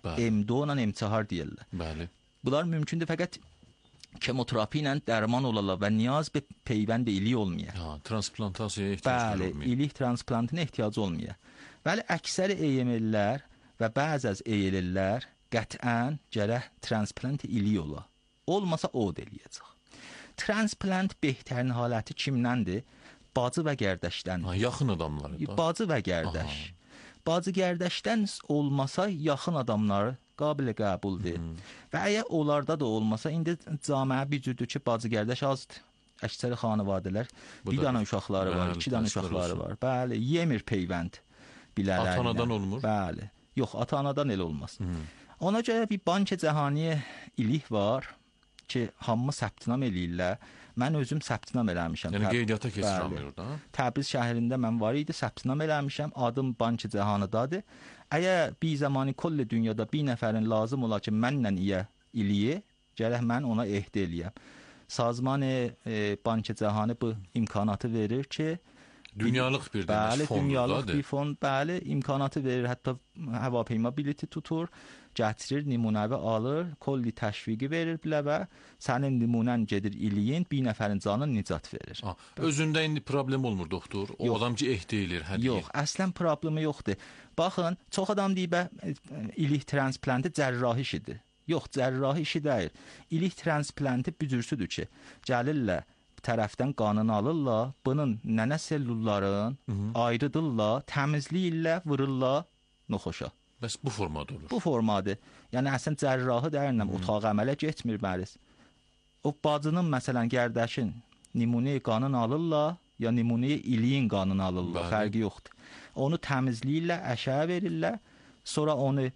M2 ilə M4 deyirlər. Bəli. Bunlar mümkündür fəqət kemoterapi ilə dərman olarlar və niyaz bir peyvənd ilik olmaya. Transplantasiyaya ehtiyac olmaya. Bəli, ilik transplantına ehtiyac olmaya. Bəli, əksəri AML-lər və bəzi az ALL-lər qətən gərək transplant ilik ola. Olmasa o da eləyəcək. Transplant behtərin haləti kimdəndir? Bacı və gərdəşdən. Yaxın adamları da. Bacı və gərdəş. Bacı gərdəşdən olmasa yaxın adamları qabilə qəbuldur. Və əgər onlarda da olmasa, indi camiə bir cürdür ki, bacı gərdəş azdır. Əksəri xanavadələr, bir dənə uşaqları var, 2 dənə uşaqları var. Bəli, yemir peyvənd bilərlər. Ata-anadan olmur? Bəli. Yox, ata-anadan elə olmaz. Ona görə bir Bank-ı Cəhani ilik var ki, hamı səbtinam eləyirlər. Mən özüm səbtinam eləmişəm. Yəni qeydiyyata keçirilmir da. Təbriz şəhərində mən var idi, səbtinam eləmişəm. Adım Bank-ı Cəhanıdadır. Əgər bir zamanı kolli dünyada bir nəfərin lazım ola ki, mənlə iliyi, gərək mən ona ehdi eləyəm. Sazman Bank-ı Cəhanı bu imkanatı verir ki, dünyalıq bir bəli, dünyalıq bir fond, bəli, imkanatı verir. Hətta həvapeyma bileti tutur, gətirir, nümunəvi alır, kolli təşviqi verir bilə və sənin nümunən gedir iliyin, bir nəfərin canını nicat verir. Özündə indi problem olmur, doktor? O yox, adam ki, ehdi eləyir, hədiyyə. Yox, əslən problemi yoxdur. Baxın, çox adam deyib, ilik transplantı cərrahi işidir. Yox, cərrahi işi deyil. İlik transplantı bücürsüdür ki, gəlirlər, tərəfdən qanını alırlar, bunun nənə sellulların ayrıdırlar, təmizləyirlər, vururlar noxoşa. Bəs bu formada olur? Bu formadır. Yəni, əslən cərrahı deyirəm, otaq əmələ getmir məriz. O bacının, məsələn, gərdəşin nümunəyə qanını alırlar, ya nümunəyə iliyin qanını alırlar, fərqi yoxdur. Onu təmizləyirlər, əşəyə verirlər, sonra onu,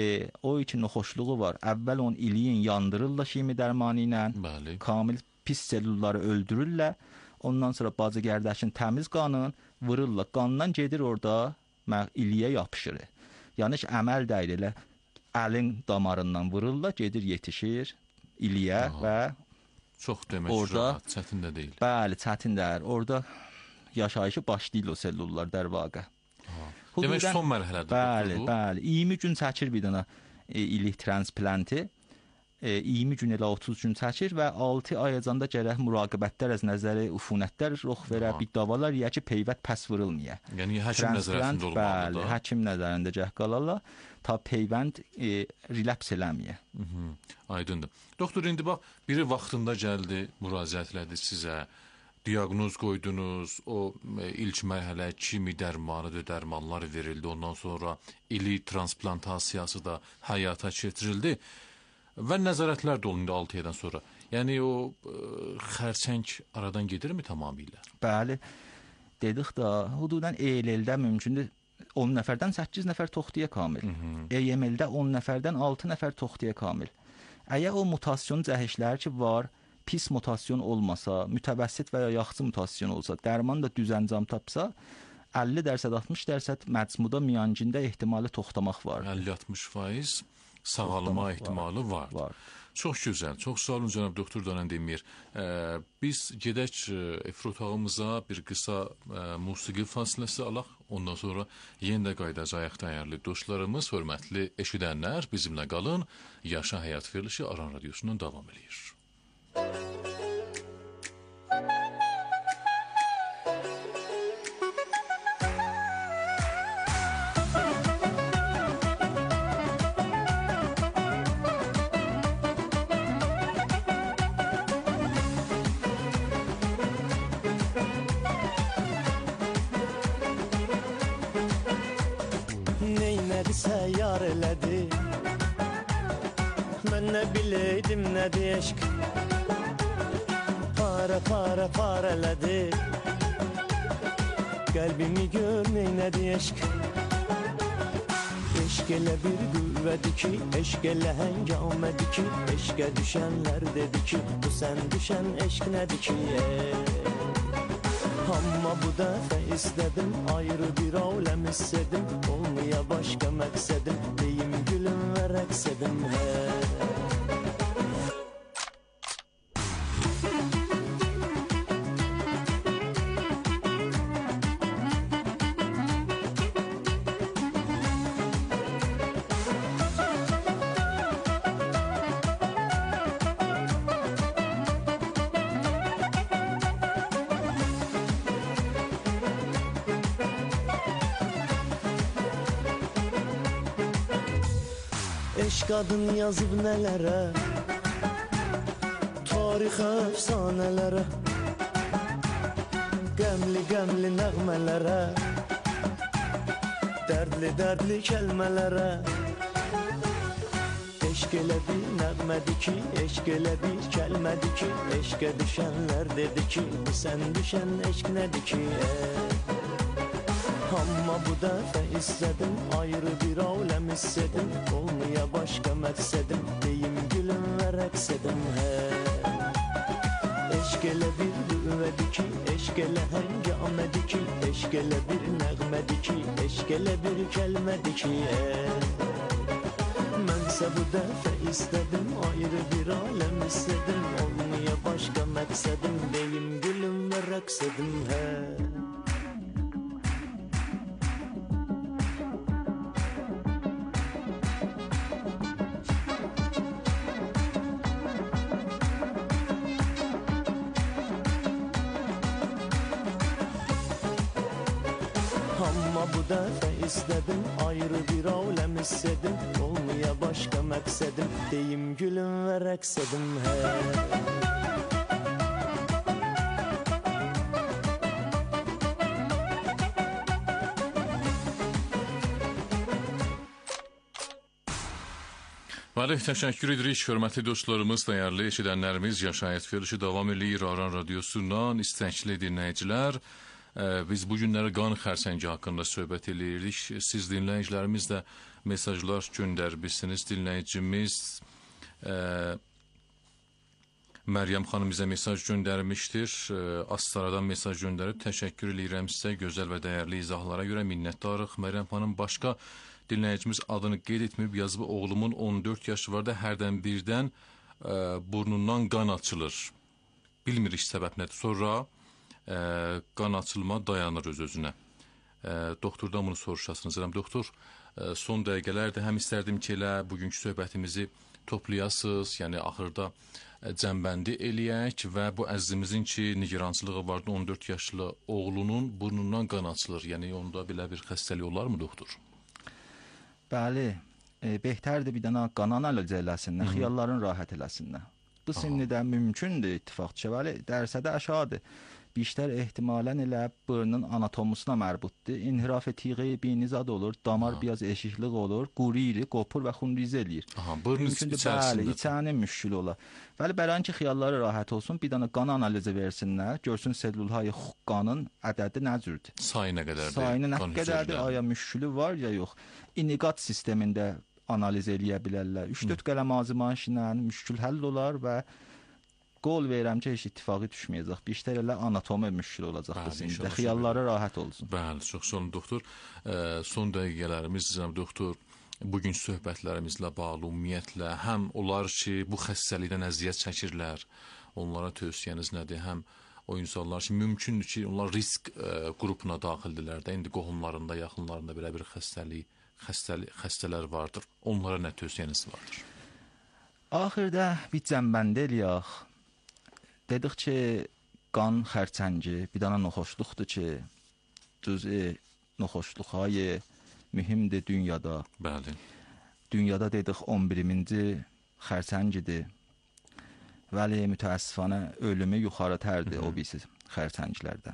o üçün xoşluğu var. Əvvəl onu iliyin yandırırlar şimi dərmanı ilə, kamil pis selulları öldürürlər, ondan sonra bacı gərdəşin təmiz qanını vururlar. Qanından gedir orada, iliyə yapışır. Yəni ki, əməl deyil, elə əlin damarından vururlar, gedir, yetişir iliyə və çox demək rahat, çətin də deyil. Bəli, çətin deyil. Orada yaşayışı başlayır o sellullar dər vaqə. Demək son mərhələdir. Bəli, bəli. 20 gün çəkir bir dənə ilik transplantı. 20 gün elə 30 gün çəkir və 6 ayacanda gərək müraqibətlər az nəzəri ufunətlər ruh verə, bir davalar ya ki, peyvət pəs vurulmaya. Yəni həkim nəzarətində olmalıdır. Bəli, həkim nəzarətində gəh qalarlar ta peyvənd relaps eləməyə. Aydındır. Doktor, indi bax, biri vaxtında gəldi, müraciət elədi sizə. diaqnoz qoydunuz, o ilk mərhələ kimi dərmanıdır, dərmanlar verildi, ondan sonra ili transplantasiyası da həyata keçirildi və nəzarətlər də olundu 6 aydan sonra. Yəni o xərçəng aradan gedirmi tamamilə? Bəli, dedik da, hududan ELL-də mümkündür 10 nəfərdən 8 nəfər toxtuya kamil. EML-də 10 nəfərdən 6 nəfər toxtuya kamil. Əgər o mutasyon cəhişləri ki var, pis mutasyon olmasa, mütəvəssit və ya yaxşı mutasyon olsa, dərman da düz əncam tapsa, 50%, 60% məcmuda miyancində ehtimali toxtamaq var. 50-60% sağalma ehtimalı var. Çox gözəl. Çox sağ olun cənab doktor Danan Demir. Biz gedək efir otağımıza bir qısa musiqi fasiləsi alaq. Ondan sonra yenə də qayıdacağıq dəyərli dostlarımız, hörmətli eşidənlər, bizimlə qalın. Yaşa Həyat verilişi Aran Radiosundan davam edir. Neynədisə yar elədi, mən nə biləydim nədir eşq, parələdi, qəlbimi gör neynədi eşq. Eşq elə bir qüvvədir ki, eşq elə həngamədir ki, eşqə düşənlər dedi ki, bu sən düşən eşq nədir ki, Amma bu dəfə istədim, ayrı bir aləm istədim, olmaya başqa məqsədim, deyim gülüm və rəqs edim, Eşq adın yazıb nələrə, tarix əfsanələrə, qəmli nəğmələrə, dərdli kəlmələrə. Eşq elə bir nəğmədir ki, eşq elə bir kəlmədir ki, eşqə düşənlər dedi ki, bu sən düşən eşq nədir ki, Amma bu dəfə istədim, ayrı bir aləm istədim, olmaya başqa məqsədim, deyim gülüm və rəqs edim, Eşq elə bir qüvvədir ki, eşq elə həngamədir ki, eşq elə bir nəğmədir ki, eşq elə bir kəlmədir ki, Mənsə bu dəfə istədim, ayrı bir aləm istədim, olmaya başqa məqsədim, deyim gülüm və rəqs edim, Amma bu dəfə istədim, ayrı bir aləm istədim, olmaya başqa məqsədim, deyim gülüm və rəqs edim, Bəli, təşəkkür edirik, hörmətli dostlarımız, dəyərli eşidənlərimiz. Yaşa Həyat verilişi davam edir Aran Radiosundan, istəkli dinləyicilər. Biz bu günləri qan xərsəngi haqqında söhbət edirdik. Siz dinləyicilərimiz də mesajlar göndərmişsiniz. Dinləyicimiz Məryəm xanım bizə mesaj göndərmişdir. Astaradan mesaj göndərib. Təşəkkür edirəm sizə gözəl və dəyərli izahlara görə minnətdarıq. Məryəm xanım başqa dinləyicimiz adını qeyd etməyib yazıb, oğlumun 14 yaşı var da hərdən birdən burnundan qan açılır. Bilmirik səbəb nədir. Sonra qan açılma dayanır öz-özünə. Doktordan bunu soruşasınız. Doktor, son dəqiqələrdə həm istərdim ki, elə bugünkü söhbətimizi toplayasınız, yəni axırda cəmbəndi eləyək və bu əzizimizin ki, nigerançılığı vardı, 14 yaşlı oğlunun burnundan qan açılır. Yəni onda belə bir xəstəlik olar mı, doktor? Bəli, behtərdir bir dənə qan analiz eləsinlər, xiyalların rahat eləsinlər. Bu sinnidə mümkündür ittifaq çəvəli, dərsədə aşağıdır. بیشتر ehtimalən elə burnun anatomusuna mərbutdur. İnhiraf tiği binizad olur, damar biraz eşiklik olur, quruyur, qopur və xunrizə eləyir. Aha, burnun içərisində. Bəli, içənin müşkül ola. Bəli, bələn ki xiyalları rahat olsun, bir dənə qan analizi versinlər, görsün selulhay qanın ədədi nə cürdür. Sayı nə qədərdir? Sayı nə qədərdir, aya müşkülü var ya yox. İniqat sistemində analiz eləyə bilərlər. 3-4 qələm azımayış ilə müşkül həll olar və qol verirəm ki, heç ittifaqı düşməyəcək. Biştər elə anatomi müşkül olacaq qısımda. Xiyalları rahat olsun. Bəli, çox sağ olun doktor. Son dəqiqələrimiz cənab doktor, bugün söhbətlərimizlə bağlı ümumiyyətlə həm onlar ki, bu xəstəlikdən əziyyət çəkirlər, onlara tövsiyəniz nədir? Həm o insanlar ki, mümkündür ki, onlar risk qrupuna daxildirlər də, indi qohumlarında, yaxınlarında belə bir xəstələr vardır. Onlara nə tövsiyəniz vardır? Axırda bir cəmbəndə eləyək. Dedik ki, qan xərçəngi bir dənə noxoşluqdur ki, cüz'i noxoşluqhay mühimdir dünyada. Bəli. Dünyada dedik 11-ci xərçəngidir. Vəli mütəəssifanə ölümü yuxarıtərdir o birisi xərçənglərdən.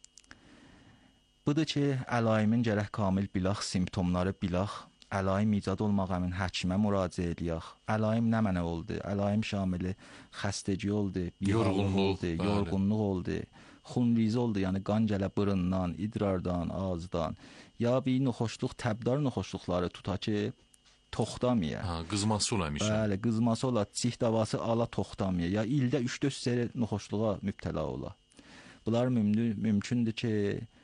Budur ki, əlaimin gərək kamil bilaq, simptomları bilaq. Əlaim icad olmaq əmin həkimə müraciət eləyək. Əlaim nə mənə oldu? Əlaim şamili xəstəci oldu, yorğunluq oldu, xunrizə oldu, yəni qan gələ bırından, idrardan, ağızdan. Ya bir noxoşluq, təbdar noxoşluqları tuta ki, toxtamaya. Ha, qızması ola imiş. Bəli, qızması ola, çiş davası ala toxtamaya. Ya ildə 3-4 sərə noxoşluğa mübtəla ola. Bunlar mümkündür ki,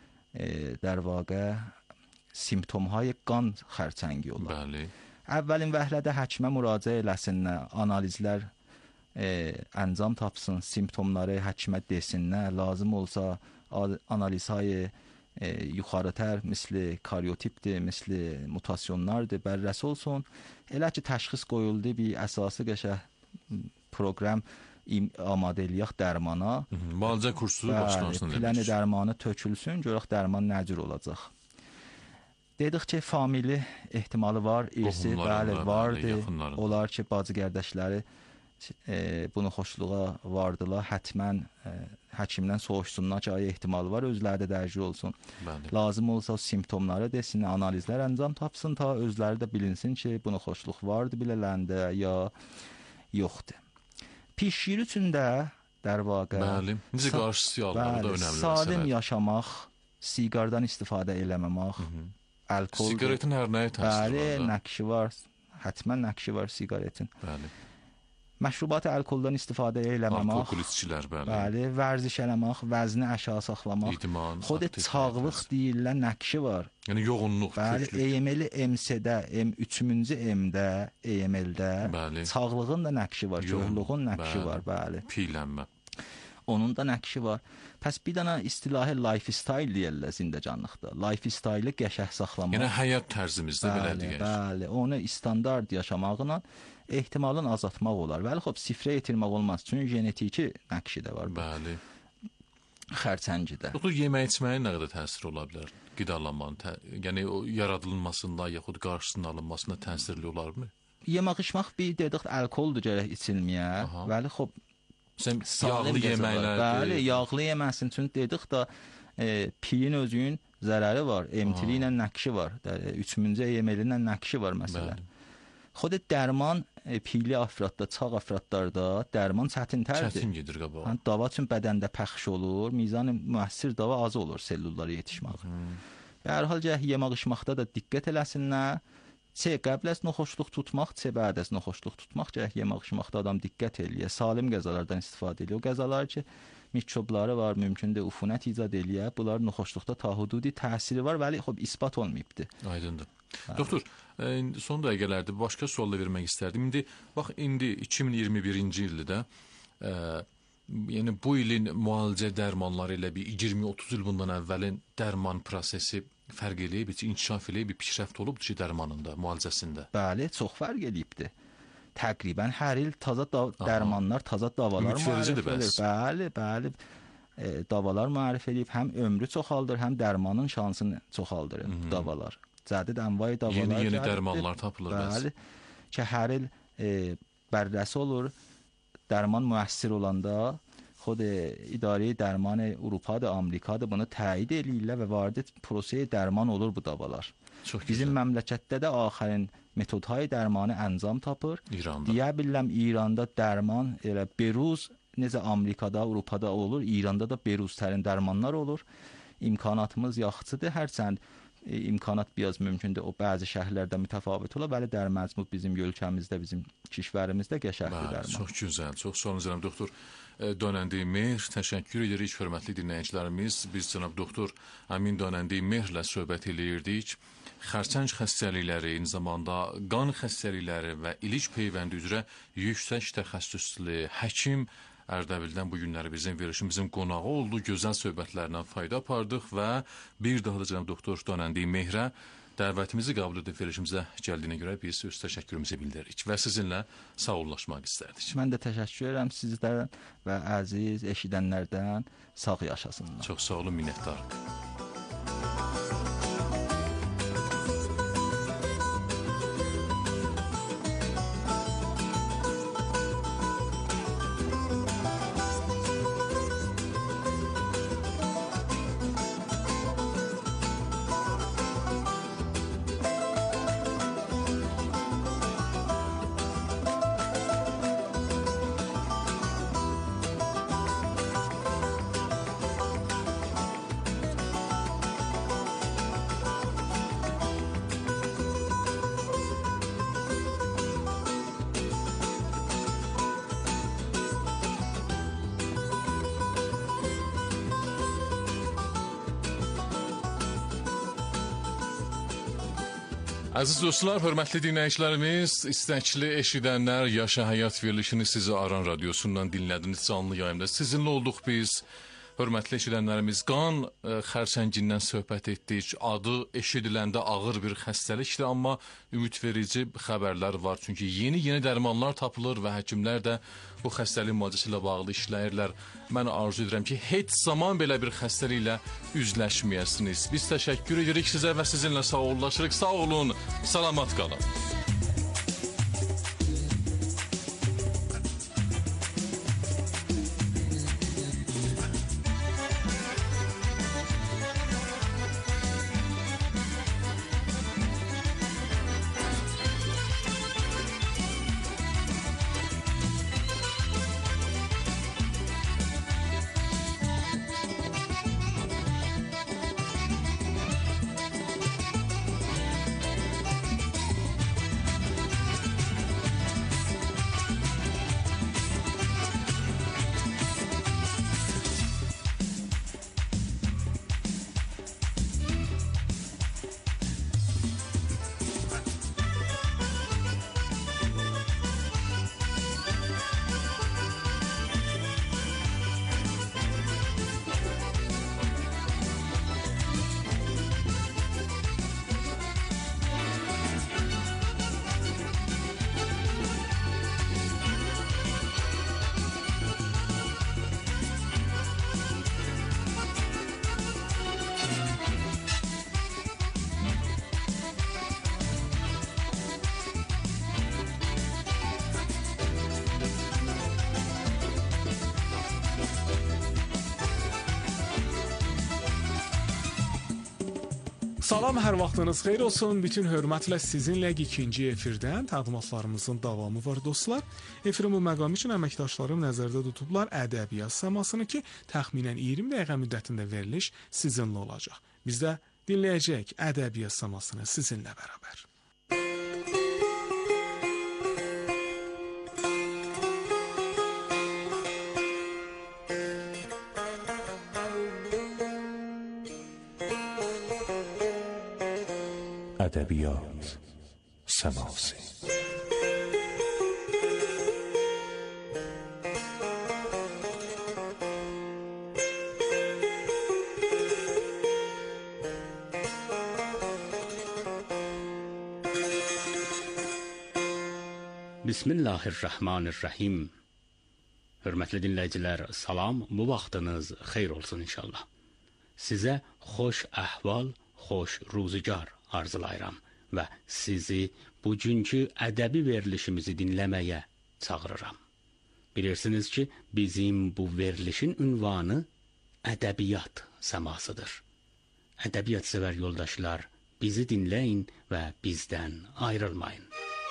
در واقع simptomهای qan xərçəngi olar. Bəli. Əvvəlin vəhlədə həkimə müraciət eləsinlər, analizlər əncam tapsın, simptomları həkimə desinlər, lazım olsa analizهای yuxarıtər, misli karyotipdir, misli mutasyonlardır, bərrəsi olsun. Elə ki təşxis qoyuldu, bir əsası qəşəng proqram amadə eləyək dərmana. Müalicə kursu başlansın. Plani dərmanı tökülsün, görək dərman nə cür olacaq. Dedik ki, famili ehtimalı var, irsi, bəli, vardır. Olar ki, bacı qardaşları bunu xoşluğa vardılar, hətmən həkimdən soruşsunlar ki, ay ehtimalı var, özləri də dərci olsun. Bəli. Lazım olsa o simptomları desin, analizlər əncam tapsın, ta özləri də bilinsin ki, bunu xoşluq vardı bilələndə, ya yoxdur. Pişir üçün də در واقع bəli, necə qarşısı almağı da önəmli. Salim yaşamaq, siqardan istifadə eləməmək, alkol. Siqaretin hər nəyə təsiri var? Bəli, nəqşi var. Hətmən nəqşi var siqaretin. Bəli. Məşrubat alkoldan istifadə eləməmək. Alkol içkilər, bəli. Bəli, vərziş eləmək, vəzni aşağı saxlamaq. İdman. Xod çağlıq deyilən nəqşi var. Yəni yoğunluq, bəli, EML MC-də, M3-cü M-də, EML-də çağlığın da nəqşi var, yoğunluğun nəqşi var, bəli. Piylənmə. Onun da nəqşi var. Pəs bir dənə istilahi lifestyle deyirlər zindəcanlıqda. Lifestyle-ı qəşəng saxlamaq. Yəni həyat tərzimizdə belə deyək. Bəli, onu standart yaşamaqla ehtimalını azaltmaq olar. Bəli, xop sifrə yetirmək olmaz. Çünki genetiki nəqşi də var. Bəli. Xərçəngidə. Yoxdur, yemək içməyin nə qədər təsiri ola bilər? Qidalanmanın, yəni o yaradılmasında, yaxud qarşısının alınmasında təsirli olarmı? Yemək içmək bir dedik alkoldur gərək içilməyə. Bəli, xop sən yağlı yeməklər. Bəli, yağlı yeməsin. Çünki dedik da piyin özünün zərəri var. M3 ilə nəqşi var. 3-cü EML ilə nəqşi var məsələn. Xod dərman piyli afradda, çağ afradlarda dərman çətinlərdir. Çətin gedir qabağa. Dava üçün bədəndə pəxş olur, mizan müəssir dava az olur sellullara yetişmək. Və hər hal yemək içməkdə də diqqət eləsinlər. C qəbl az noxoşluq tutmaq, C bəd az noxoşluq tutmaq, yemək içməkdə adam diqqət eləyir. Salim qəzalardan istifadə eləyir. O qəzalar ki, mikrobları var, mümkündür ufunət icad eləyə. Bunlar noxoşluqda ta hududi təsiri var, bəli, xop isbat olmayıbdır. Aydındır. Doktor, son dəqiqələrdə başqa sual da vermək istərdim. İndi bax, indi 2021-ci ildə yəni bu ilin müalicə dərmanları ilə bir 20-30 il bundan əvvəlin dərman prosesi fərq eləyib, inkişaf eləyib, bir pişrəft olubdur ki, dərmanında, müalicəsində. Bəli, çox fərq eləyibdir. Təqribən hər il taza dərmanlar, taza davalar müərrif edir. Bəli, bəli. Davalar müərrif edib, həm ömrü çoxaldır, həm dərmanın şansını çoxaldır davalar. Cədid ənvay davalar. Yeni dərmanlar tapılır. Bəli, ki hər il bərrəsi olur, dərman müəssir olanda خود İdarə Dərman Avropada, Amerikada bunu təyid eləyirlər və vardid prosesə dərman olur bu davalar. Bizim məmləkətdə də axərin metodhay dərmanı əncam tapır. Deyə bilirəm İranda dərman elə beruz necə Amerikada, Avropada olur, İranda da beruztərin dərmanlar olur. İmkanatımız yaxşıdır. Hərçənd imkanat biraz mümkündür. O bəzi şəhərlərdə mütəfavit ola, bəli dərməcmu bizim ölkəmizdə, bizim kişvərimizdə qəşəngdir dərman. Çox gözəl. Çox sağ olun cənab doktor Donəndi Mehr. Təşəkkür edirik hörmətli dinləyicilərimiz. Biz cənab doktor Amin Donəndi Mehrlə söhbət eləyirdik. Xərçəng xəstəlikləri, eyni zamanda qan xəstəlikləri və ilik peyvəndi üzrə yüksək təxəssüslü həkim Ərdəbildən bu günləri bizim verilişimizin qonağı oldu. Gözəl söhbətlərlə fayda apardıq və bir daha da cənab doktor Donəndi Mehrə dəvətimizi qəbul edib verilişimizə gəldiyinə görə biz öz təşəkkürümüzü bildiririk və sizinlə sağollaşmaq istərdik. Mən də təşəkkür edirəm sizlərdən və əziz eşidənlərdən sağ yaşasınlar. Çox sağ olun, minnətdarıq. Əziz dostlar, hörmətli dinləyicilərimiz, istəkli eşidənlər, Yaşa Həyat verilişini sizi Aran Radiosundan dinlədiniz canlı yayımda. Sizinlə olduq biz. Hörmətli eşidənlərimiz, qan xərçəngindən söhbət etdik. Adı eşidiləndə ağır bir xəstəlikdir, amma ümidverici xəbərlər var. Çünki yeni dərmanlar tapılır və həkimlər də bu xəstəliyin müalicəsi ilə bağlı işləyirlər. Mən arzu edirəm ki, heç zaman belə bir xəstəliklə üzləşməyəsiniz. Biz təşəkkür edirik sizə və sizinlə sağollaşırıq. Sağ olun, salamat qalın. Salam, hər vaxtınız xeyir olsun. Bütün hörmətlə sizinlə ikinci efirdən təqdimatlarımızın davamı var dostlar. Efirin bu məqamı üçün əməkdaşlarım nəzərdə tutublar ədəbiyyat səmasını ki, təxminən 20 dəqiqə müddətində veriliş sizinlə olacaq. Biz də dinləyəcəyik ədəbiyyat səmasını sizinlə bərabər. ادبیات سماسی Bismillahirrahmanirrahim. Hörmətli dinləyicilər, salam, bu vaxtınız xeyir olsun inşallah. Sizə xoş əhval, xoş ruzigar arzulayıram və sizi bugünkü ədəbi verilişimizi dinləməyə çağırıram. Bilirsiniz ki, bizim bu verilişin ünvanı ədəbiyyat səmasıdır. Ədəbiyyat sevər yoldaşlar, bizi dinləyin və bizdən ayrılmayın.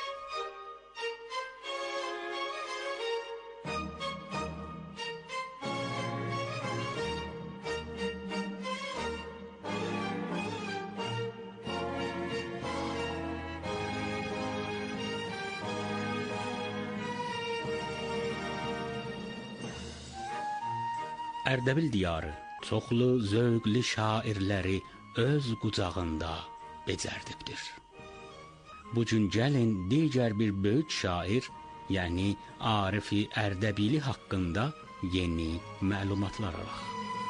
Ərdəbil diyarı çoxlu zövqlü şairləri öz qucağında becərdibdir. Bu gün gəlin digər bir böyük şair, yəni Arif-i Ərdəbili haqqında yeni məlumatlar alaq.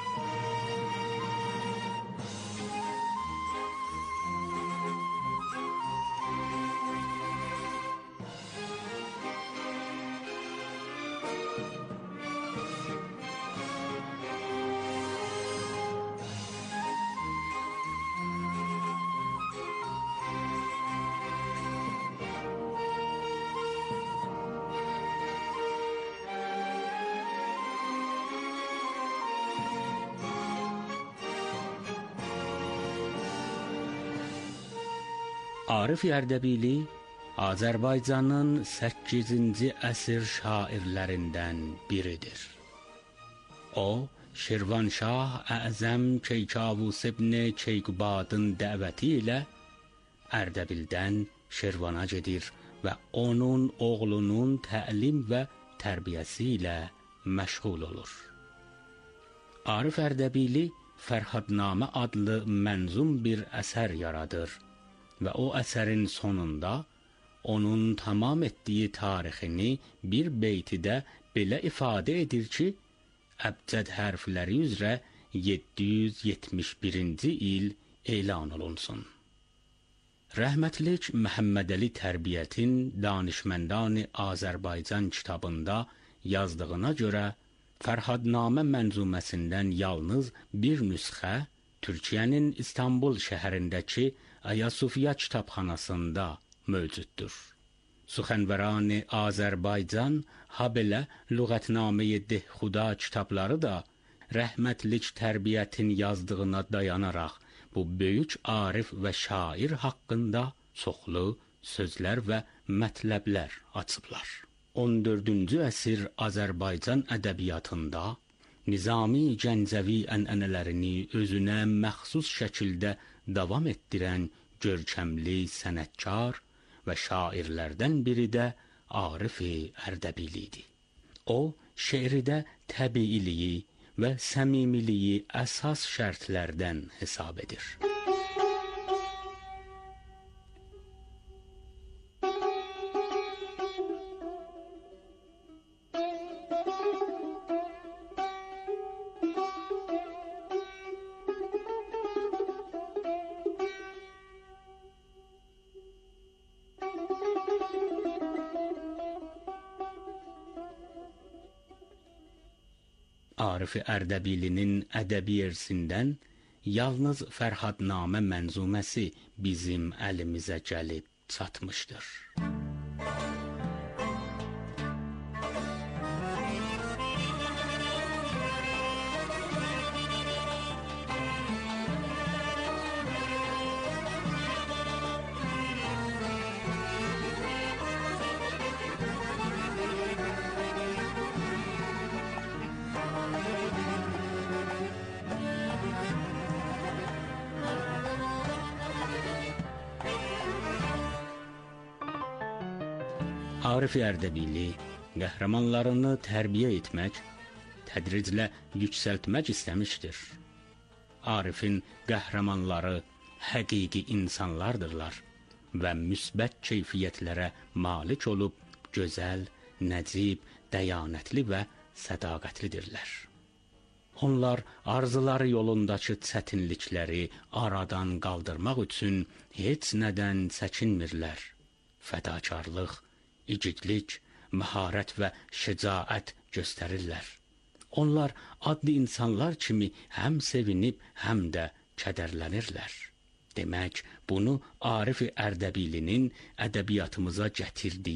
Arif-i Ərdəbili Azərbaycanın 8-ci əsr şairlərindən biridir. O, Şirvanşah Əzəm Keykavus ibn Keykubadın dəvəti ilə Ərdəbildən Şirvana gedir və onun oğlunun təlim və tərbiyəsi ilə məşğul olur. Arif Ərdəbili Fərhadnamə adlı mənzum bir əsər yaradır və o əsərin sonunda onun tamam etdiyi tarixini bir beytidə belə ifadə edir ki, əbcəd hərfləri üzrə 771-ci il elan olunsun. Rəhmətlik Məhəmmədəli Tərbiyyətin Danışməndani Azərbaycan kitabında yazdığına görə Fərhadnamə mənzuməsindən yalnız bir nüsxə Türkiyənin İstanbul şəhərindəki Ayasofya kitabxanasında mövcuddur. Suxənvərani Azərbaycan, habelə Lüğətnamə-i Dehxuda kitabları da rəhmətlik Tərbiyyətin yazdığına dayanaraq bu böyük arif və şair haqqında çoxlu sözlər və mətləblər açıblar. 14-cü əsr Azərbaycan ədəbiyyatında Nizami Gəncəvi ənənələrini özünə məxsus şəkildə davam etdirən görkəmli sənətkar və şairlərdən biri də Arif-i Ərdəbili idi. O, şeirdə təbiiliyi və səmimiliyi əsas şərtlərdən hesab edir. Arif-i Ərdəbilinin ədəbi irsindən yalnız Fərhadnamə mənzuməsi bizim əlimizə gəlib çatmışdır. Arif-i Ərdəbili qəhrəmanlarını tərbiyə etmək, tədriclə yüksəltmək istəmişdir. Arifin qəhrəmanları həqiqi insanlardırlar və müsbət keyfiyyətlərə malik olub gözəl, nəcib, dəyanətli və sədaqətlidirlər. Onlar arzuları yolundakı çətinlikləri aradan qaldırmaq üçün heç nədən çəkinmirlər. Fədakarlıq, igidlik, məharət və şəcaət göstərirlər. Onlar adlı insanlar kimi həm sevinib, həm də kədərlənirlər. Demək, bunu Arif-i Ərdəbilinin ədəbiyyatımıza gətirdiyi